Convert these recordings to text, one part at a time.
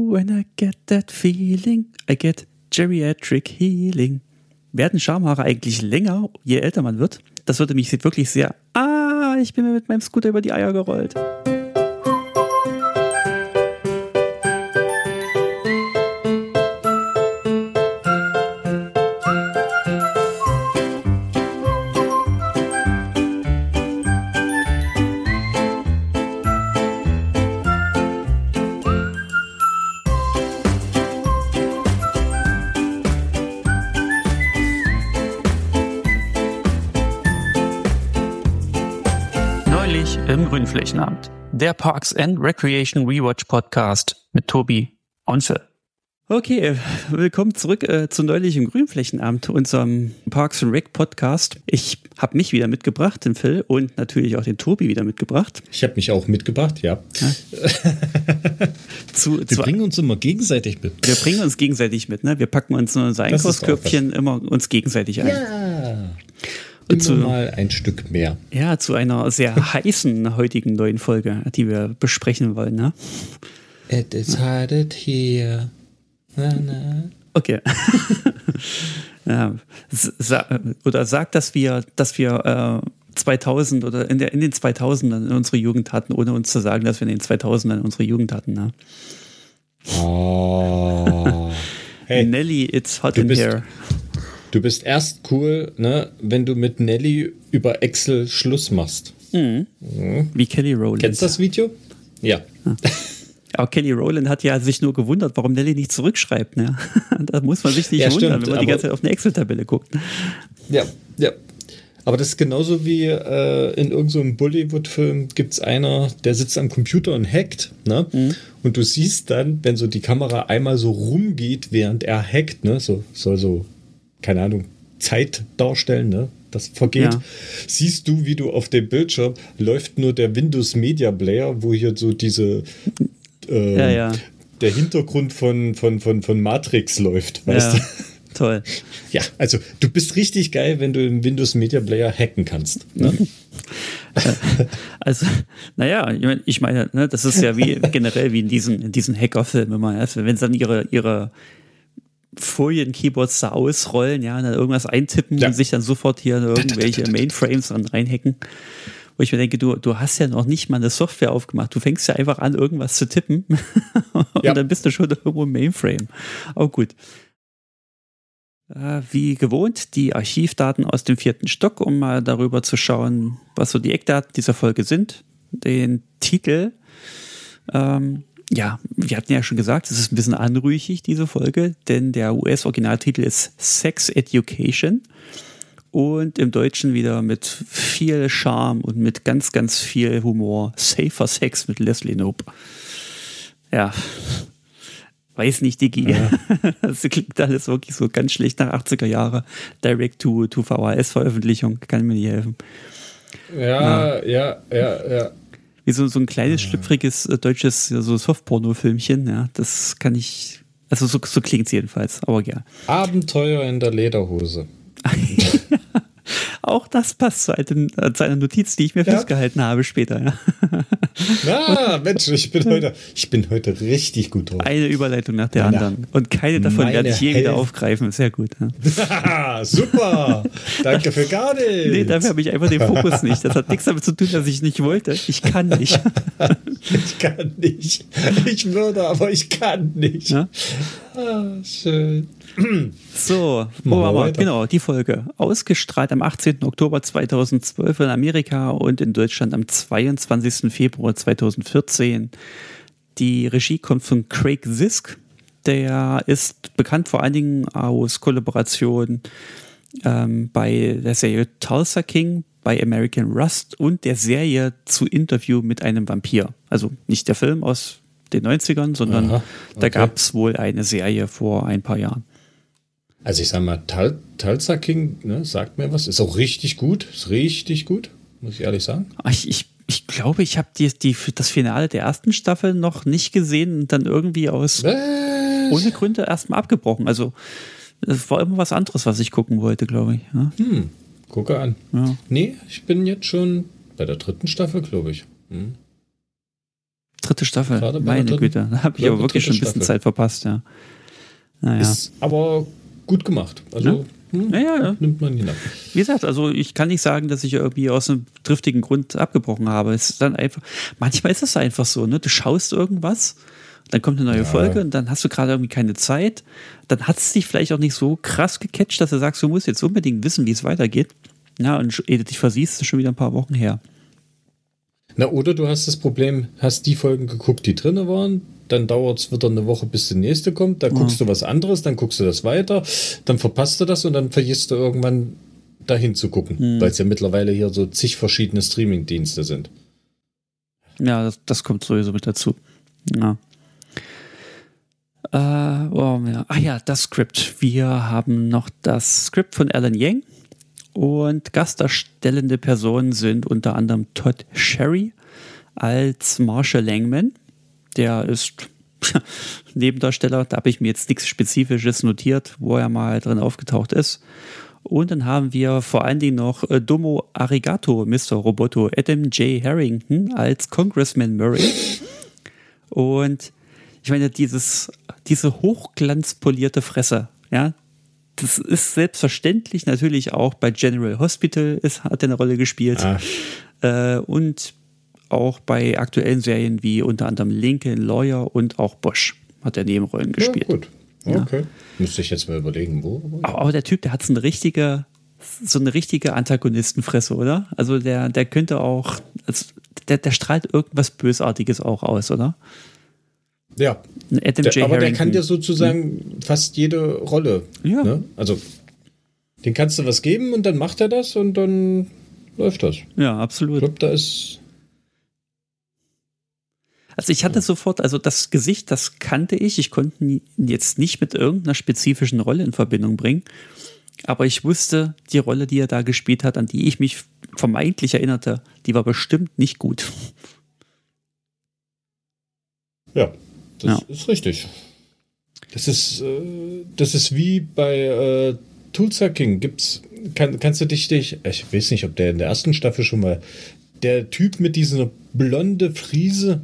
when I get that feeling, I get geriatric healing. Werden Schamhaare eigentlich länger, je älter man wird? Das würde mich wirklich sehr... ich bin mir mit meinem Scooter über die Eier gerollt. Im Grünflächenamt, der Parks and Recreation Rewatch Podcast mit Tobi und Phil. Okay, willkommen zurück zu neulich im Grünflächenamt, unserem Parks and Rec Podcast. Ich habe mich wieder mitgebracht, den Phil, und natürlich auch den Tobi wieder mitgebracht. Ich habe mich auch mitgebracht, ja. Wir bringen uns immer gegenseitig mit. Wir bringen uns gegenseitig mit, ne? Wir packen uns in unser Einkaufskörbchen immer uns gegenseitig ein. Ja. Immer mal ein Stück mehr. Ja, zu einer sehr heißen heutigen neuen Folge, die wir besprechen wollen, ne? It is hot here. Na, na. Okay. Ja, sag, dass wir 2000 oder in den 2000ern in unsere Jugend hatten, ohne uns zu sagen, dass wir in den 2000ern unsere Jugend hatten, ne? Oh. Hey, Nelly, it's hot in here. Du bist erst cool, ne, wenn du mit Nelly über Excel Schluss machst. Mhm. Wie Kelly Rowland. Kennst du das Video? Ja. Aber Kelly Rowland hat ja sich nur gewundert, warum Nelly nicht zurückschreibt. Ne? Da muss man sich nicht wundern, wenn man die ganze Zeit auf eine Excel-Tabelle guckt. Ja. Aber das ist genauso wie in irgendeinem Bollywood-Film gibt es einer, der sitzt am Computer und hackt. Ne? Mhm. Und du siehst dann, wenn so die Kamera einmal so rumgeht, während er hackt, ne? Soll so, keine Ahnung, Zeit darstellen, ne? Das vergeht. Ja. Siehst du, wie du auf dem Bildschirm läuft nur der Windows Media Player, wo hier so diese der Hintergrund von Matrix läuft, weißt du? Toll. Ja, also du bist richtig geil, wenn du im Windows Media Player hacken kannst. Ne? Also, naja, ich meine, ne, das ist ja wie generell wie in diesen Hackerfilmen, wenn sie dann ihre Folien-Keyboards da ausrollen, ja, und dann irgendwas eintippen und sich dann sofort hier irgendwelche Mainframes dann reinhacken. Wo ich mir denke, du hast ja noch nicht mal eine Software aufgemacht. Du fängst ja einfach an, irgendwas zu tippen und dann bist du schon irgendwo im Mainframe. Aber gut. Wie gewohnt, die Archivdaten aus dem 4. Stock, um mal darüber zu schauen, was so die Eckdaten dieser Folge sind. Den Titel, wir hatten ja schon gesagt, es ist ein bisschen anrüchig, diese Folge, denn der US-Originaltitel ist Sex Education und im Deutschen wieder mit viel Charme und mit ganz, ganz viel Humor Safer Sex mit Leslie Knope. Ja, weiß nicht, Digi. Ja. Das klingt alles wirklich so ganz schlecht nach 80er Jahre Direct-to-VHS-Veröffentlichung, kann mir nicht helfen. Ja. Wie so ein kleines, schlüpfriges deutsches so Softporno-Filmchen, ja, das kann ich, also so klingt es jedenfalls, aber ja. Abenteuer in der Lederhose. Auch das passt zu einer Notiz, die ich mir festgehalten habe später. Ja. Mensch, ich bin heute richtig gut drauf. Eine Überleitung nach der anderen. Und keine davon werde ich je wieder aufgreifen. Sehr gut. Ja. Super. Danke für gar nichts. Nee, dafür habe ich einfach den Fokus nicht. Das hat nichts damit zu tun, dass ich nicht wollte. Ich kann nicht. Ich kann nicht. Ich würde, aber ich kann nicht. Ja? Schön. So, wo waren wir? Genau, die Folge. Ausgestrahlt am 18. Oktober 2012 in Amerika und in Deutschland am 22. Februar 2014. Die Regie kommt von Craig Zisk. Der ist bekannt vor allen Dingen aus Kollaborationen bei der Serie Tulsa King, bei American Rust und der Serie zu Interview mit einem Vampir. Also nicht der Film aus den 90ern, sondern da gab es wohl eine Serie vor ein paar Jahren. Also ich sag mal, Tulsa King, ne, sagt mir was, ist auch richtig gut, muss ich ehrlich sagen. Ich glaube, ich habe das Finale der ersten Staffel noch nicht gesehen und dann irgendwie ohne Gründe erstmal abgebrochen. Also es war immer was anderes, was ich gucken wollte, glaube ich. Ja? Gucke an. Ja. Nee, ich bin jetzt schon bei der 3. Staffel, glaube ich. dritte Staffel. Gerade bei Meine der Güte. Da habe ich aber wirklich schon ein bisschen Zeit verpasst, ja. Naja. Ist aber gut gemacht. Also ja. nimmt man hinab. Wie gesagt, also ich kann nicht sagen, dass ich irgendwie aus einem triftigen Grund abgebrochen habe. Es ist dann einfach, manchmal ist es einfach so, ne? Du schaust irgendwas, dann kommt eine neue Folge und dann hast du gerade irgendwie keine Zeit. Dann hat es dich vielleicht auch nicht so krass gecatcht, dass du sagst, du musst jetzt unbedingt wissen, wie es weitergeht. Ja, und ehe du dich versiehst, ist schon wieder ein paar Wochen her. Na, oder du hast das Problem, hast die Folgen geguckt, die drin waren, dann dauert es wieder eine Woche, bis die nächste kommt, dann guckst du was anderes, dann guckst du das weiter, dann verpasst du das und dann vergisst du irgendwann dahin zu gucken, weil es ja mittlerweile hier so zig verschiedene Streaming-Dienste sind. Ja, das kommt sowieso mit dazu. Ja. Das Skript. Wir haben noch das Skript von Alan Yang und gastdarstellende Personen sind unter anderem Todd Sherry als Marshall Langman. Der ist Nebendarsteller, da habe ich mir jetzt nichts Spezifisches notiert, wo er mal drin aufgetaucht ist. Und dann haben wir vor allen Dingen noch Domo Arigato, Mr. Roboto, Adam J. Harrington als Congressman Murray. Und ich meine, diese hochglanzpolierte Fresse, ja, das ist selbstverständlich natürlich auch bei General Hospital, hat er eine Rolle gespielt. Und auch bei aktuellen Serien wie unter anderem Lincoln Lawyer und auch Bosch hat er Nebenrollen gespielt. Ja, gut. Okay. Ja. Müsste ich jetzt mal überlegen, wo. Aber der Typ, der hat so eine richtige Antagonistenfresse, oder? Also der könnte auch, der strahlt irgendwas Bösartiges auch aus, oder? Ja, aber der kann dir sozusagen fast jede Rolle. Ja. Ne? Also, den kannst du was geben und dann macht er das und dann läuft das. Ja, absolut. Ich glaube, da ist. Also ich hatte sofort, also das Gesicht, das kannte ich. Ich konnte ihn jetzt nicht mit irgendeiner spezifischen Rolle in Verbindung bringen. Aber ich wusste, die Rolle, die er da gespielt hat, an die ich mich vermeintlich erinnerte, die war bestimmt nicht gut. Ja, das ist richtig. Das ist wie bei Tulsa King. Kannst du dich, ich weiß nicht, ob der in der ersten Staffel schon mal, der Typ mit dieser blonde Friese,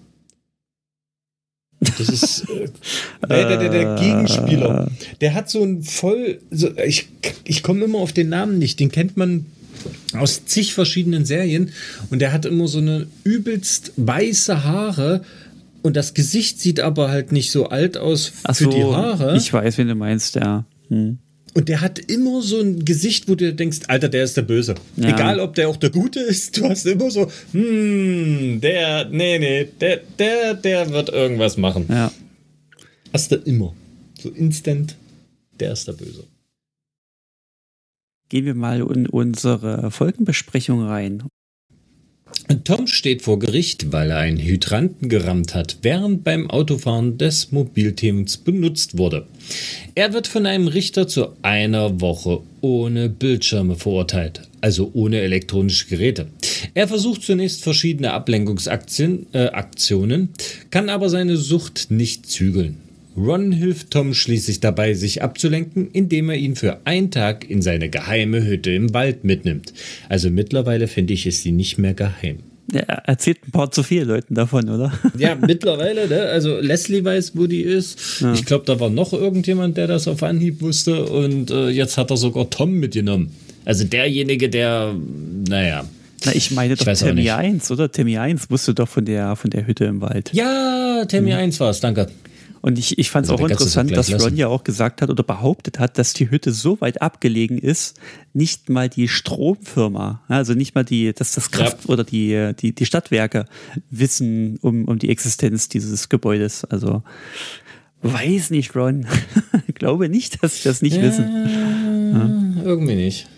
das ist der Gegenspieler. Der hat so ein ich komme immer auf den Namen nicht, den kennt man aus zig verschiedenen Serien und der hat immer so eine übelst weiße Haare und das Gesicht sieht aber halt nicht so alt aus für die Haare. Ich weiß, wen du meinst, ja. Und der hat immer so ein Gesicht, wo du denkst, Alter, der ist der Böse. Ja. Egal, ob der auch der Gute ist, du hast immer so, der wird irgendwas machen. Ja. Hast du immer. So instant, der ist der Böse. Gehen wir mal in unsere Folgenbesprechung rein. Tom steht vor Gericht, weil er einen Hydranten gerammt hat, während beim Autofahren des Mobiltelefons benutzt wurde. Er wird von einem Richter zu einer Woche ohne Bildschirme verurteilt, also ohne elektronische Geräte. Er versucht zunächst verschiedene Ablenkungsaktionen, kann aber seine Sucht nicht zügeln. Ron hilft Tom schließlich dabei, sich abzulenken, indem er ihn für einen Tag in seine geheime Hütte im Wald mitnimmt. Also mittlerweile finde ich, ist sie nicht mehr geheim. Er erzählt ein paar zu vielen Leuten davon, oder? Ja, mittlerweile, ne? Also Leslie weiß, wo die ist. Ja. Ich glaube, da war noch irgendjemand, der das auf Anhieb wusste und jetzt hat er sogar Tom mitgenommen. Also derjenige, der, naja. Na, ich meine doch Tammy 1, oder? Tammy 1 wusste doch von der Hütte im Wald. Ja, Tammy 1 war es, danke. Und ich fand es auch interessant, dass Ron ja auch gesagt hat oder behauptet hat, dass die Hütte so weit abgelegen ist, nicht mal die Stromfirma, also nicht mal das Kraft- oder die Stadtwerke wissen um die Existenz dieses Gebäudes. Also weiß nicht, Ron. Glaube nicht, dass sie das nicht wissen. Ja. Irgendwie nicht.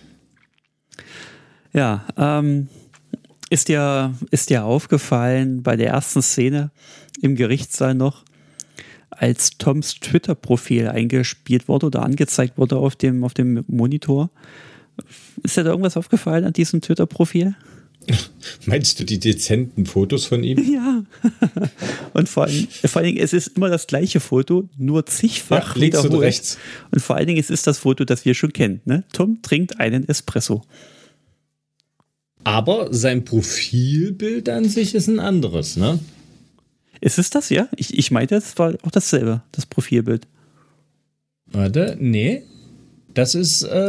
Ja, ist dir aufgefallen bei der ersten Szene im Gerichtssaal noch, als Toms Twitter-Profil eingespielt wurde oder angezeigt wurde auf dem Monitor? Ist dir da irgendwas aufgefallen an diesem Twitter-Profil? Meinst du die dezenten Fotos von ihm? Ja. Und vor allen Dingen, es ist immer das gleiche Foto, nur zigfach links und rechts. Und vor allen Dingen, es ist das Foto, das wir schon kennen. Ne? Tom trinkt einen Espresso. Aber sein Profilbild an sich ist ein anderes, ne? Ist es das, ja? Ich meinte, es war auch dasselbe, das Profilbild. Warte, nee. Das ist, ich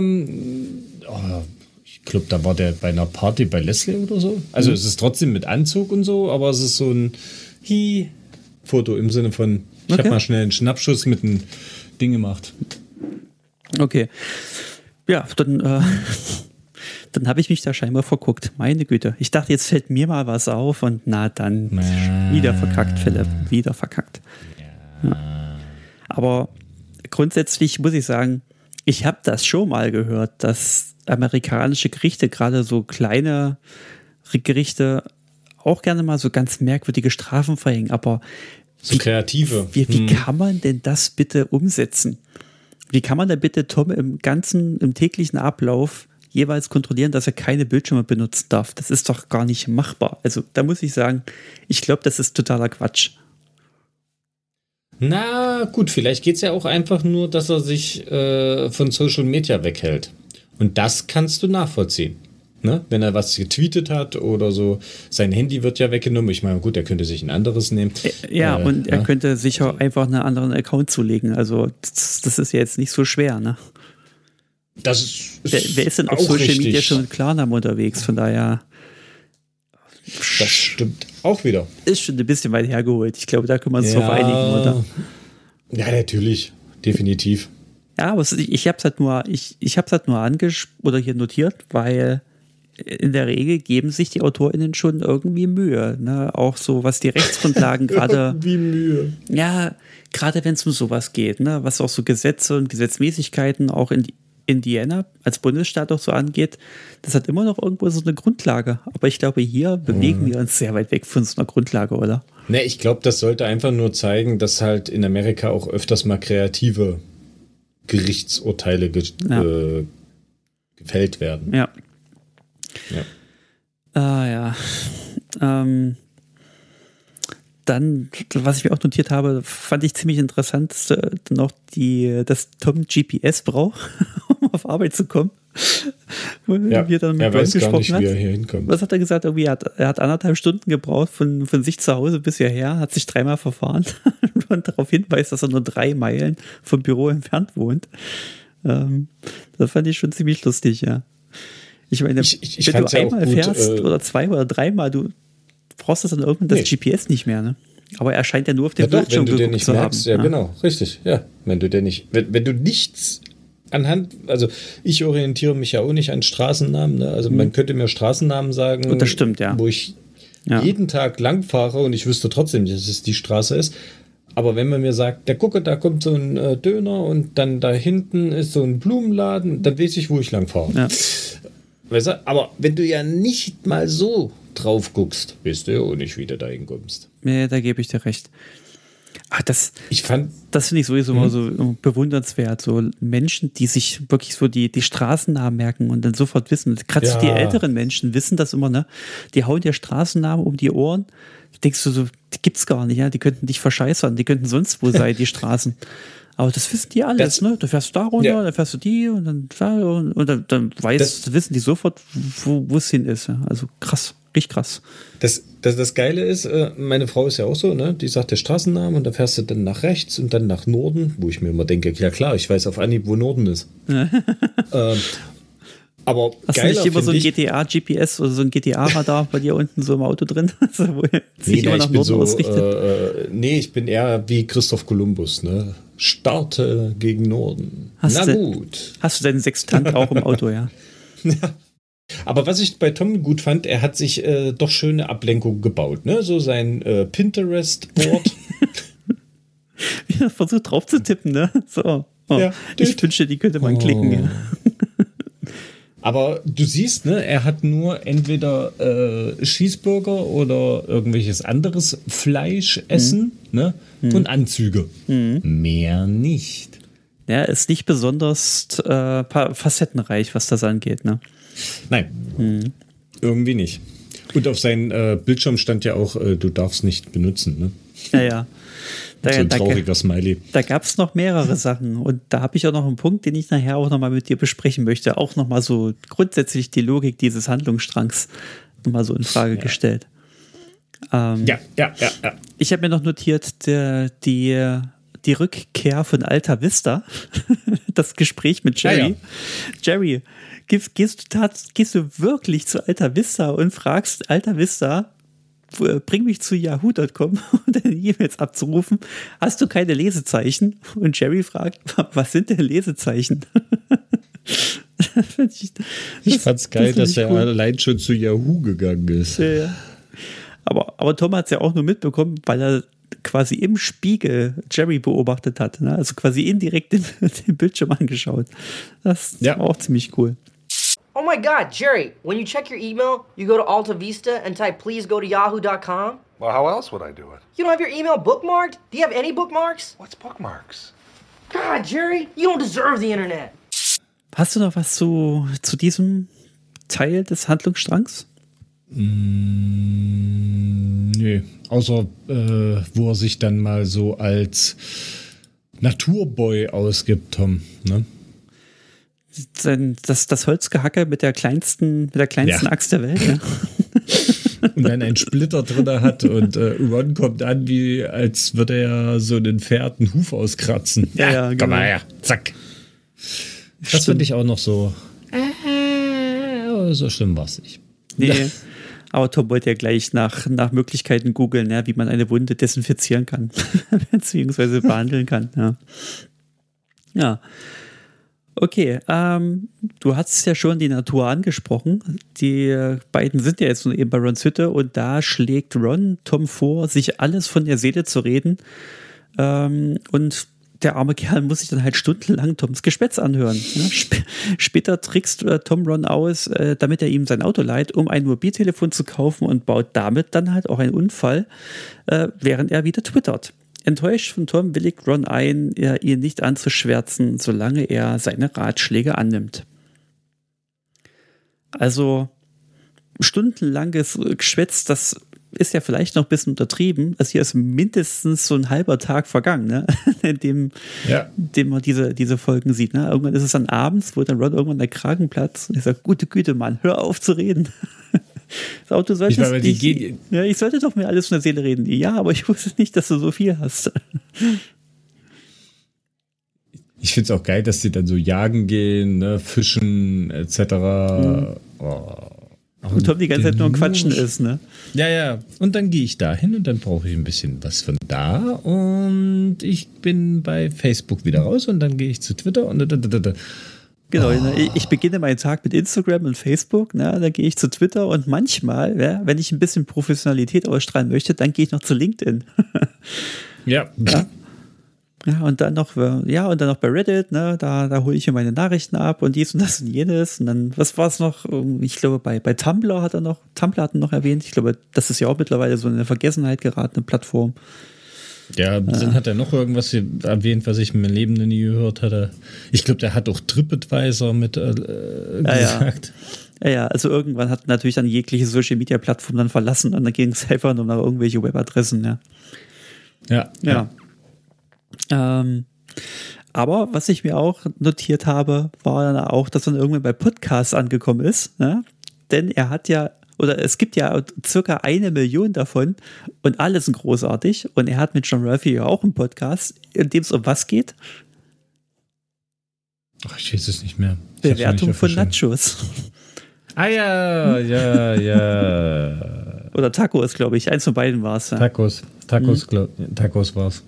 glaube, da war der bei einer Party bei Leslie oder so. Also es ist trotzdem mit Anzug und so, aber es ist so ein Foto im Sinne von, ich habe mal schnell einen Schnappschuss mit einem Ding gemacht. Okay. Ja, dann habe ich mich da scheinbar verguckt. Meine Güte. Ich dachte, jetzt fällt mir mal was auf und dann wieder verkackt, Philipp. Wieder verkackt. Ja. Aber grundsätzlich muss ich sagen, ich habe das schon mal gehört, dass amerikanische Gerichte, gerade so kleine Gerichte, auch gerne mal so ganz merkwürdige Strafen verhängen. Aber so kreative. Wie kann man denn das bitte umsetzen? Wie kann man denn bitte Tom im täglichen Ablauf jeweils kontrollieren, dass er keine Bildschirme benutzen darf? Das ist doch gar nicht machbar. Also da muss ich sagen, ich glaube, das ist totaler Quatsch. Na gut, vielleicht geht es ja auch einfach nur, dass er sich von Social Media weghält. Und das kannst du nachvollziehen. Ne? Wenn er was getweetet hat oder so, sein Handy wird ja weggenommen. Ich meine, gut, er könnte sich ein anderes nehmen. Ja, und er könnte sicher einfach einen anderen Account zulegen. Also das ist ja jetzt nicht so schwer, ne? Das ist wer ist denn auf Social Media schon mit Klarnamen unterwegs? Von daher. Das stimmt auch wieder. Ist schon ein bisschen weit hergeholt. Ich glaube, da können wir uns drauf einigen, oder? Ja, natürlich. Definitiv. Ja, aber ich habe es halt nur, oder hier notiert, weil in der Regel geben sich die AutorInnen schon irgendwie Mühe, ne? Auch so, was die Rechtsgrundlagen gerade. Wie Mühe. Ja, gerade wenn es um sowas geht, ne? Was auch so Gesetze und Gesetzmäßigkeiten auch in Indiana als Bundesstaat auch so angeht, das hat immer noch irgendwo so eine Grundlage. Aber ich glaube, hier bewegen wir uns sehr weit weg von so einer Grundlage, oder? Ne, ich glaube, das sollte einfach nur zeigen, dass halt in Amerika auch öfters mal kreative Gerichtsurteile gefällt werden. Ja. Dann, was ich mir auch notiert habe, fand ich ziemlich interessant, noch dass Tom GPS braucht, um auf Arbeit zu kommen. Wir dann mit er weiß gar nicht, wie er hier hinkommt. Was hat er gesagt? Irgendwie er hat 1,5 Stunden gebraucht von sich zu Hause bis hierher, hat sich 3-mal verfahren und darauf hinweist, dass er nur 3 Meilen vom Büro entfernt wohnt. Das fand ich schon ziemlich lustig, ja. Ich meine, wenn du einmal fährst oder 2 oder 3-mal, du brauchst das dann irgendwann das GPS nicht mehr, ne? Aber er scheint ja nur auf den Bildschirm geguckt zu haben. Ja, genau, richtig. Ja, wenn du nichts anhand, also ich orientiere mich ja auch nicht an Straßennamen, ne? Also man könnte mir Straßennamen sagen, und das stimmt, ja, wo ich jeden Tag lang fahre und ich wüsste trotzdem, dass es die Straße ist. Aber wenn man mir sagt, da kommt so ein Döner und dann da hinten ist so ein Blumenladen, dann weiß ich, wo ich lang fahre. Ja. Weißt du? Aber wenn du ja nicht mal so drauf guckst, weißt du ja auch nicht, wie du da hinkommst. Ja, da gebe ich dir recht. Ach, das finde ich sowieso immer so bewundernswert. So Menschen, die sich wirklich so die Straßennamen merken und dann sofort wissen. Gerade so die älteren Menschen wissen das immer, ne? Die hauen dir Straßennamen um die Ohren. Da denkst du so, die gibt's gar nicht, ja? Die könnten dich verscheißern, die könnten sonst wo sein, die Straßen. Aber das wissen die alles, ne? Du fährst da runter, dann fährst du die und dann da und dann wissen die sofort, wo es hin ist. Ja? Also krass, richtig krass. Das Geile ist, meine Frau ist ja auch so, ne? Die sagt der Straßennamen und da fährst du dann nach rechts und dann nach Norden, wo ich mir immer denke, ja klar, ich weiß auf Anhieb, wo Norden ist. Aber hast du nicht immer so ein GTA-GPS oder so ein GTA-Radar bei dir unten so im Auto drin? Also, wo sich immer nach Norden ausrichtet? Ich bin eher wie Christoph Kolumbus, ne? Starte gegen Norden. Gut. Hast du deinen Sextant auch im Auto, ja? Ja. Aber was ich bei Tom gut fand, er hat sich doch schöne Ablenkung gebaut, ne? So sein Pinterest-Board. Wie er versucht drauf zu tippen, ne? So. Ich wünschte, die könnte man klicken, ja. Aber du siehst, ne, er hat nur entweder Cheeseburger oder irgendwelches anderes Fleischessen, ne? Und Anzüge. Mehr nicht. Ja, ist nicht besonders facettenreich, was das angeht, ne? Nein, irgendwie nicht. Und auf seinem Bildschirm stand ja auch, du darfst nicht benutzen, ne? Ja. So ein trauriger Smiley. Da gab es noch mehrere Sachen und da habe ich auch noch einen Punkt, den ich nachher auch nochmal mit dir besprechen möchte. Auch nochmal so grundsätzlich die Logik dieses Handlungsstrangs nochmal so in Frage gestellt. Ja. Ich habe mir noch notiert, die Rückkehr von Alta Vista, das Gespräch mit Jerry. Ja. Jerry, gehst du wirklich zu Alta Vista und fragst Alta Vista, bring mich zu yahoo.com und deine E-Mails abzurufen. Hast du keine Lesezeichen? Und Jerry fragt, was sind denn Lesezeichen? Ich fand's geil, dass er allein schon zu Yahoo gegangen ist. Ja. Aber Tom hat es ja auch nur mitbekommen, weil er quasi im Spiegel Jerry beobachtet hat. Ne? Also quasi indirekt den Bildschirm angeschaut. Das war auch ziemlich cool. Oh my God, Jerry, when you check your email, you go to Alta Vista and type please go to yahoo.com? Well, how else would I do it? You don't have your email bookmarked? Do you have any bookmarks? What's bookmarks? God, Jerry, you don't deserve the internet. Hast du noch was zu diesem Teil des Handlungsstrangs? Nö, außer wo er sich dann mal so als Naturboy ausgibt, Tom, ne? Das Holzgehacke mit der kleinsten Axt der Welt, ne? Und dann einen Splitter drin hat und Ron kommt an, wie als würde er so einen Pferd einen Huf auskratzen. Ja, komm genau. mal her, zack. Das finde ich auch noch so. So schlimm war es nicht. Nee. Aber Tom wollte ja gleich nach Möglichkeiten googeln, ja, wie man eine Wunde desinfizieren kann, beziehungsweise behandeln kann. Ja. Okay, du hast ja schon die Natur angesprochen. Die beiden sind ja jetzt nun eben bei Rons Hütte und da schlägt Ron Tom vor, sich alles von der Seele zu reden. Und der arme Kerl muss sich dann halt stundenlang Toms Geschwätz anhören. Ja, später trickst Tom Ron aus, damit er ihm sein Auto leiht, um ein Mobiltelefon zu kaufen und baut damit dann halt auch einen Unfall, während er wieder twittert. Enttäuscht von Tom willigt Ron ein, ihn nicht anzuschwärzen, solange er seine Ratschläge annimmt. Also stundenlanges Geschwätz, das ist ja vielleicht noch ein bisschen untertrieben. Also hier ist mindestens so ein halber Tag vergangen, ne? in dem man diese Folgen sieht. Ne? Irgendwann ist es dann abends, wo dann Ron irgendwann der Kragen platzt und er sagt, gute Güte, Mann, hör auf zu reden. So, du solltest ich sollte doch mir alles von der Seele reden. Ja, aber ich wusste nicht, dass du so viel hast. Ich finde es auch geil, dass die dann so jagen gehen, ne, fischen etc. Und Tom die ganze Zeit nur am Quatschen ist, ne? Ja. Und dann gehe ich da hin und dann brauche ich ein bisschen was von da und ich bin bei Facebook wieder raus und dann gehe ich zu Twitter und Genau, ich beginne meinen Tag mit Instagram und Facebook, dann gehe ich zu Twitter und manchmal, wenn ich ein bisschen Professionalität ausstrahlen möchte, dann gehe ich noch zu LinkedIn. Ja, und dann noch bei Reddit, ne, da hole ich mir meine Nachrichten ab und dies und das und jenes. Und dann, was war es noch? Ich glaube, bei Tumblr hat er noch erwähnt. Ich glaube, das ist ja auch mittlerweile so eine Vergessenheit geratene Plattform. Ja, dann hat er noch irgendwas erwähnt, was ich in meinem Leben noch nie gehört hatte. Ich glaube, der hat auch TripAdvisor mit gesagt. Ja, also irgendwann hat natürlich dann jegliche Social-Media-Plattform dann verlassen und dann ging es einfach nur nach irgendwelche Webadressen, Ja. Aber was ich mir auch notiert habe, war dann auch, dass er irgendwann bei Podcasts angekommen ist, ne? Denn es gibt ja circa 1 Million davon und alle sind großartig. Und er hat mit John Murphy ja auch einen Podcast, in dem es um was geht? Ach, ich weiß es nicht mehr. Bewertung von Nachos. Ah ja. Oder Tacos, glaube ich. Eins von beiden war es. Ja. Tacos war es.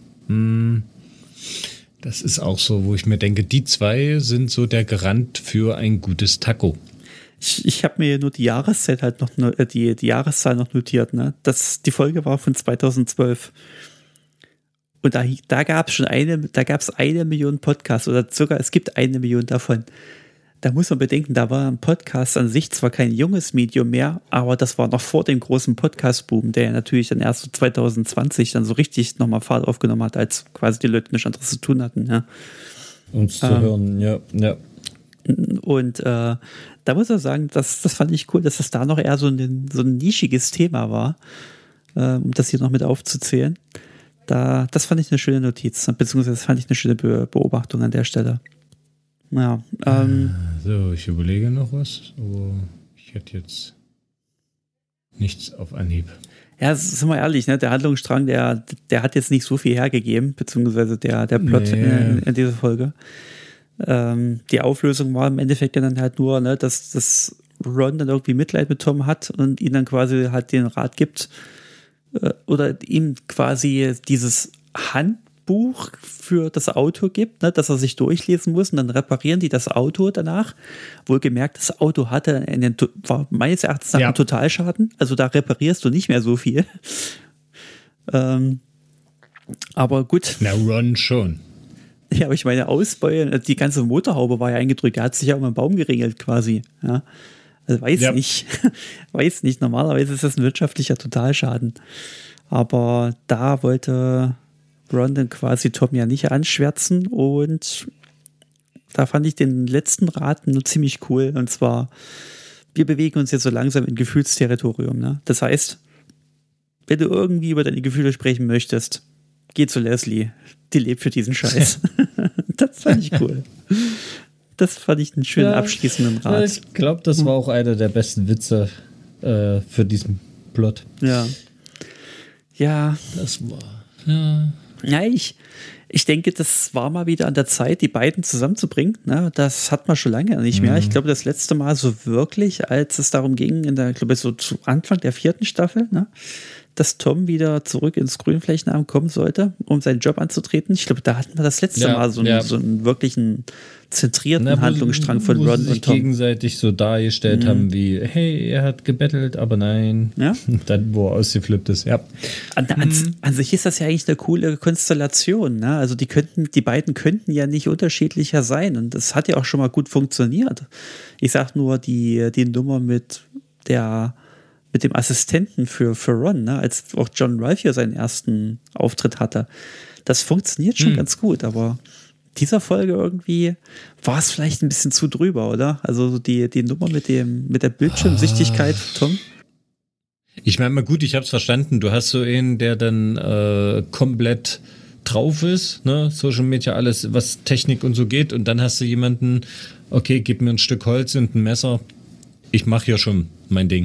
Das ist auch so, wo ich mir denke, die zwei sind so der Garant für ein gutes Taco. Ich habe mir nur die Jahreszeit halt noch die Jahreszahl noch notiert, ne? Die Folge war von 2012. Und da gab es 1 Million Podcasts oder es gibt 1 Million davon. Da muss man bedenken, da war ein Podcast an sich zwar kein junges Medium mehr, aber das war noch vor dem großen Podcast-Boom, der ja natürlich dann erst so 2020 dann so richtig nochmal Fahrt aufgenommen hat, als quasi die Leute nichts anderes zu tun hatten. Ja. Uns zu hören, ja. Und da muss man sagen, das fand ich cool, dass das da noch eher so ein nischiges Thema war, um das hier noch mit aufzuzählen. Das fand ich eine schöne Notiz, beziehungsweise das fand ich eine schöne Beobachtung an der Stelle. Ja, so, ich überlege noch was, aber ich hätte jetzt nichts auf Anhieb. Ja, sind wir ehrlich, ne? Der Handlungsstrang, der hat jetzt nicht so viel hergegeben, beziehungsweise der Plot in dieser Folge. Die Auflösung war im Endeffekt dann halt nur, ne, dass Ron dann irgendwie Mitleid mit Tom hat und ihn dann quasi halt den Rat gibt oder ihm quasi dieses Handbuch für das Auto gibt, ne, dass er sich durchlesen muss und dann reparieren die das Auto danach. Wohlgemerkt, das Auto hatte war meines Erachtens nach einen Totalschaden, also da reparierst du nicht mehr so viel. Aber gut. Na, Ron schon. Ja, aber ich meine, Ausbeule, die ganze Motorhaube war ja eingedrückt, der hat sich ja um einen Baum geringelt quasi, ja. Also weiß nicht, normalerweise ist das ein wirtschaftlicher Totalschaden. Aber da wollte Ron dann quasi Tom ja nicht anschwärzen und da fand ich den letzten Rat nur ziemlich cool und zwar, wir bewegen uns jetzt so langsam in Gefühlsterritorium, ne? Das heißt, wenn du irgendwie über deine Gefühle sprechen möchtest, geh zu Leslie, die lebt für diesen Scheiß. Das fand ich cool. Das fand ich einen schönen abschließenden Rat. Ich glaube, das war auch einer der besten Witze für diesen Plot. Ja. Ja. Das war. Ja. Ja, ich denke, das war mal wieder an der Zeit, die beiden zusammenzubringen. Ne? Das hat man schon lange nicht mehr. Ich glaube, das letzte Mal so wirklich, als es darum ging, ich glaube, so zu Anfang der 4. Staffel, ne? Dass Tom wieder zurück ins Grünflächenamt kommen sollte, um seinen Job anzutreten. Ich glaube, da hatten wir das letzte Mal so einen wirklichen zentrierten Handlungsstrang von Ron und Tom. Wo sie sich gegenseitig so dargestellt haben wie, hey, er hat gebettelt, aber nein. Ja? Dann, wo er ausgeflippt ist, ja. An sich ist das ja eigentlich eine coole Konstellation. Ne? Also die beiden könnten ja nicht unterschiedlicher sein. Und das hat ja auch schon mal gut funktioniert. Ich sag nur die Nummer mit dem Assistenten für Ron, ne? Als auch John Ralph hier seinen ersten Auftritt hatte. Das funktioniert schon ganz gut, aber dieser Folge irgendwie war es vielleicht ein bisschen zu drüber, oder? Also die Nummer mit der Bildschirmsichtigkeit, Tom? Ich meine mal gut, ich habe es verstanden. Du hast so einen, der dann komplett drauf ist, ne? Social Media, alles, was Technik und so geht. Und dann hast du jemanden, okay, gib mir ein Stück Holz und ein Messer. Ich mache ja schon mein Ding.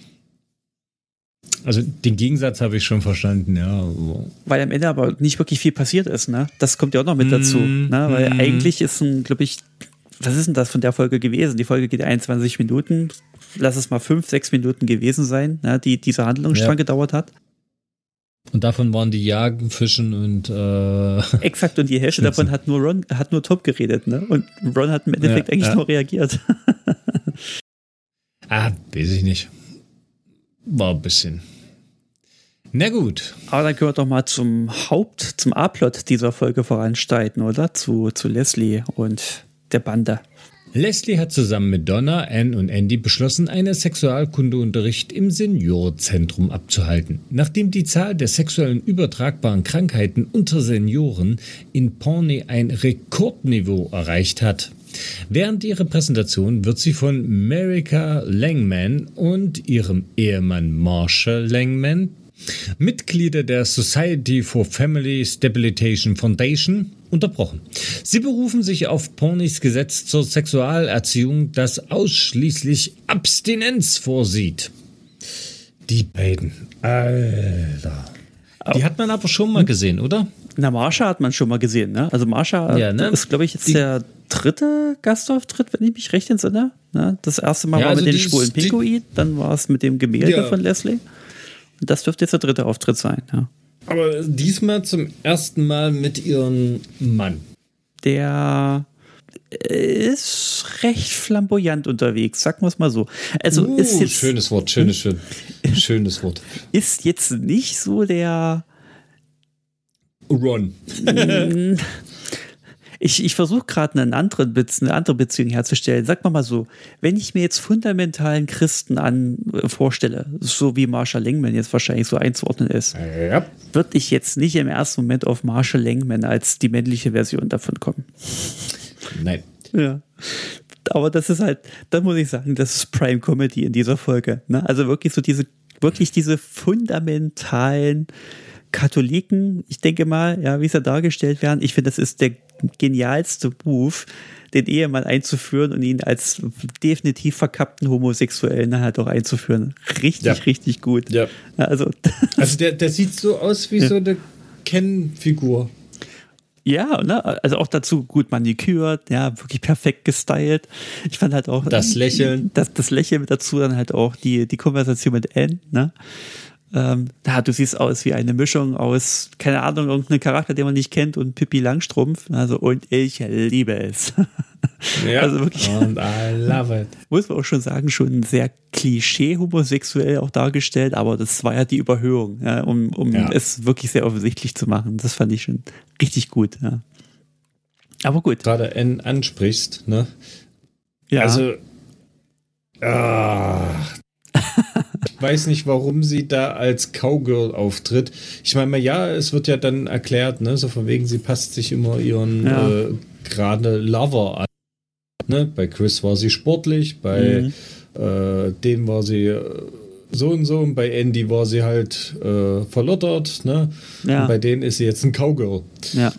Also den Gegensatz habe ich schon verstanden, ja. Weil am Ende aber nicht wirklich viel passiert ist, ne? Das kommt ja auch noch mit dazu, ne? Weil eigentlich ist glaube ich, was ist denn das von der Folge gewesen? Die Folge geht 21 Minuten, lass es mal 5-6 Minuten gewesen sein, ne? Die dieser Handlungsstrang gedauert hat. Und davon waren die Jagen, Fischen und exakt, und die Hälfte davon hat nur Tom geredet, ne? Und Ron hat im Endeffekt eigentlich nur reagiert. Weiß ich nicht. War ein bisschen. Na gut. Aber dann können wir doch mal zum A-Plot dieser Folge voranschreiten, oder? Zu Leslie und der Bande. Leslie hat zusammen mit Donna, Ann und Andy beschlossen, einen Sexualkundeunterricht im Seniorenzentrum abzuhalten. Nachdem die Zahl der sexuellen übertragbaren Krankheiten unter Senioren in Pawnee ein Rekordniveau erreicht hat. Während ihrer Präsentation wird sie von Marika Langman und ihrem Ehemann Marshall Langman, Mitglieder der Society for Family Stabilization Foundation, unterbrochen. Sie berufen sich auf Pawnees Gesetz zur Sexualerziehung, das ausschließlich Abstinenz vorsieht. Die beiden, Alter. Die hat man aber schon mal gesehen, oder? Na, Marsha hat man schon mal gesehen, ne? Also Marsha ist, glaube ich, jetzt der 3. Gastauftritt, wenn ich mich recht entsinne. Ne? Das erste Mal war mit dem schwulen Pinguin, dann war es mit dem Gemälde von Leslie. Und das dürfte jetzt der 3. Auftritt sein, ja. Aber diesmal zum ersten Mal mit ihrem Mann. Der ist recht flamboyant unterwegs, sagen wir es mal so. Also ist jetzt, schönes Wort, schönes Wort. Ist jetzt nicht so der Ron. Ich versuche gerade eine andere Beziehung herzustellen. Sag mal so, wenn ich mir jetzt fundamentalen Christen vorstelle, so wie Marshall Langman jetzt wahrscheinlich so einzuordnen ist, würde ich jetzt nicht im ersten Moment auf Marshall Langman als die männliche Version davon kommen. Nein. Ja. Aber das ist halt, da muss ich sagen, das ist Prime Comedy in dieser Folge. Ne? Also wirklich so diese fundamentalen Katholiken, ich denke mal, ja, wie sie dargestellt werden, ich finde, das ist der genialste Move, den Ehemann einzuführen und ihn als definitiv verkappten Homosexuellen dann halt auch einzuführen. Richtig gut. Ja. Also der sieht so aus wie so eine Ken-Figur. Ja, ne? Also auch dazu gut manikürt, ja, wirklich perfekt gestylt. Ich fand halt auch das Lächeln. Das Lächeln dazu, dann halt auch die Konversation mit Anne, ne? Du siehst aus wie eine Mischung aus, keine Ahnung, irgendeinem Charakter, den man nicht kennt und Pippi Langstrumpf. Also, und ich liebe es. Ja, also wirklich. Und I love it. Muss man auch schon sagen, schon sehr klischee-homosexuell auch dargestellt, aber das war ja die Überhöhung, ja, um es wirklich sehr offensichtlich zu machen. Das fand ich schon richtig gut, ja. Aber gut. Gerade N ansprichst, ne? Ja. Also, ich weiß nicht, warum sie da als Cowgirl auftritt. Ich meine, ja, es wird ja dann erklärt, ne, so von wegen, sie passt sich immer ihren gerade Lover an. Ne? Bei Chris war sie sportlich, bei dem war sie so und bei Andy war sie halt verlottert, ne? Ja. Und bei denen ist sie jetzt ein Cowgirl. Ja.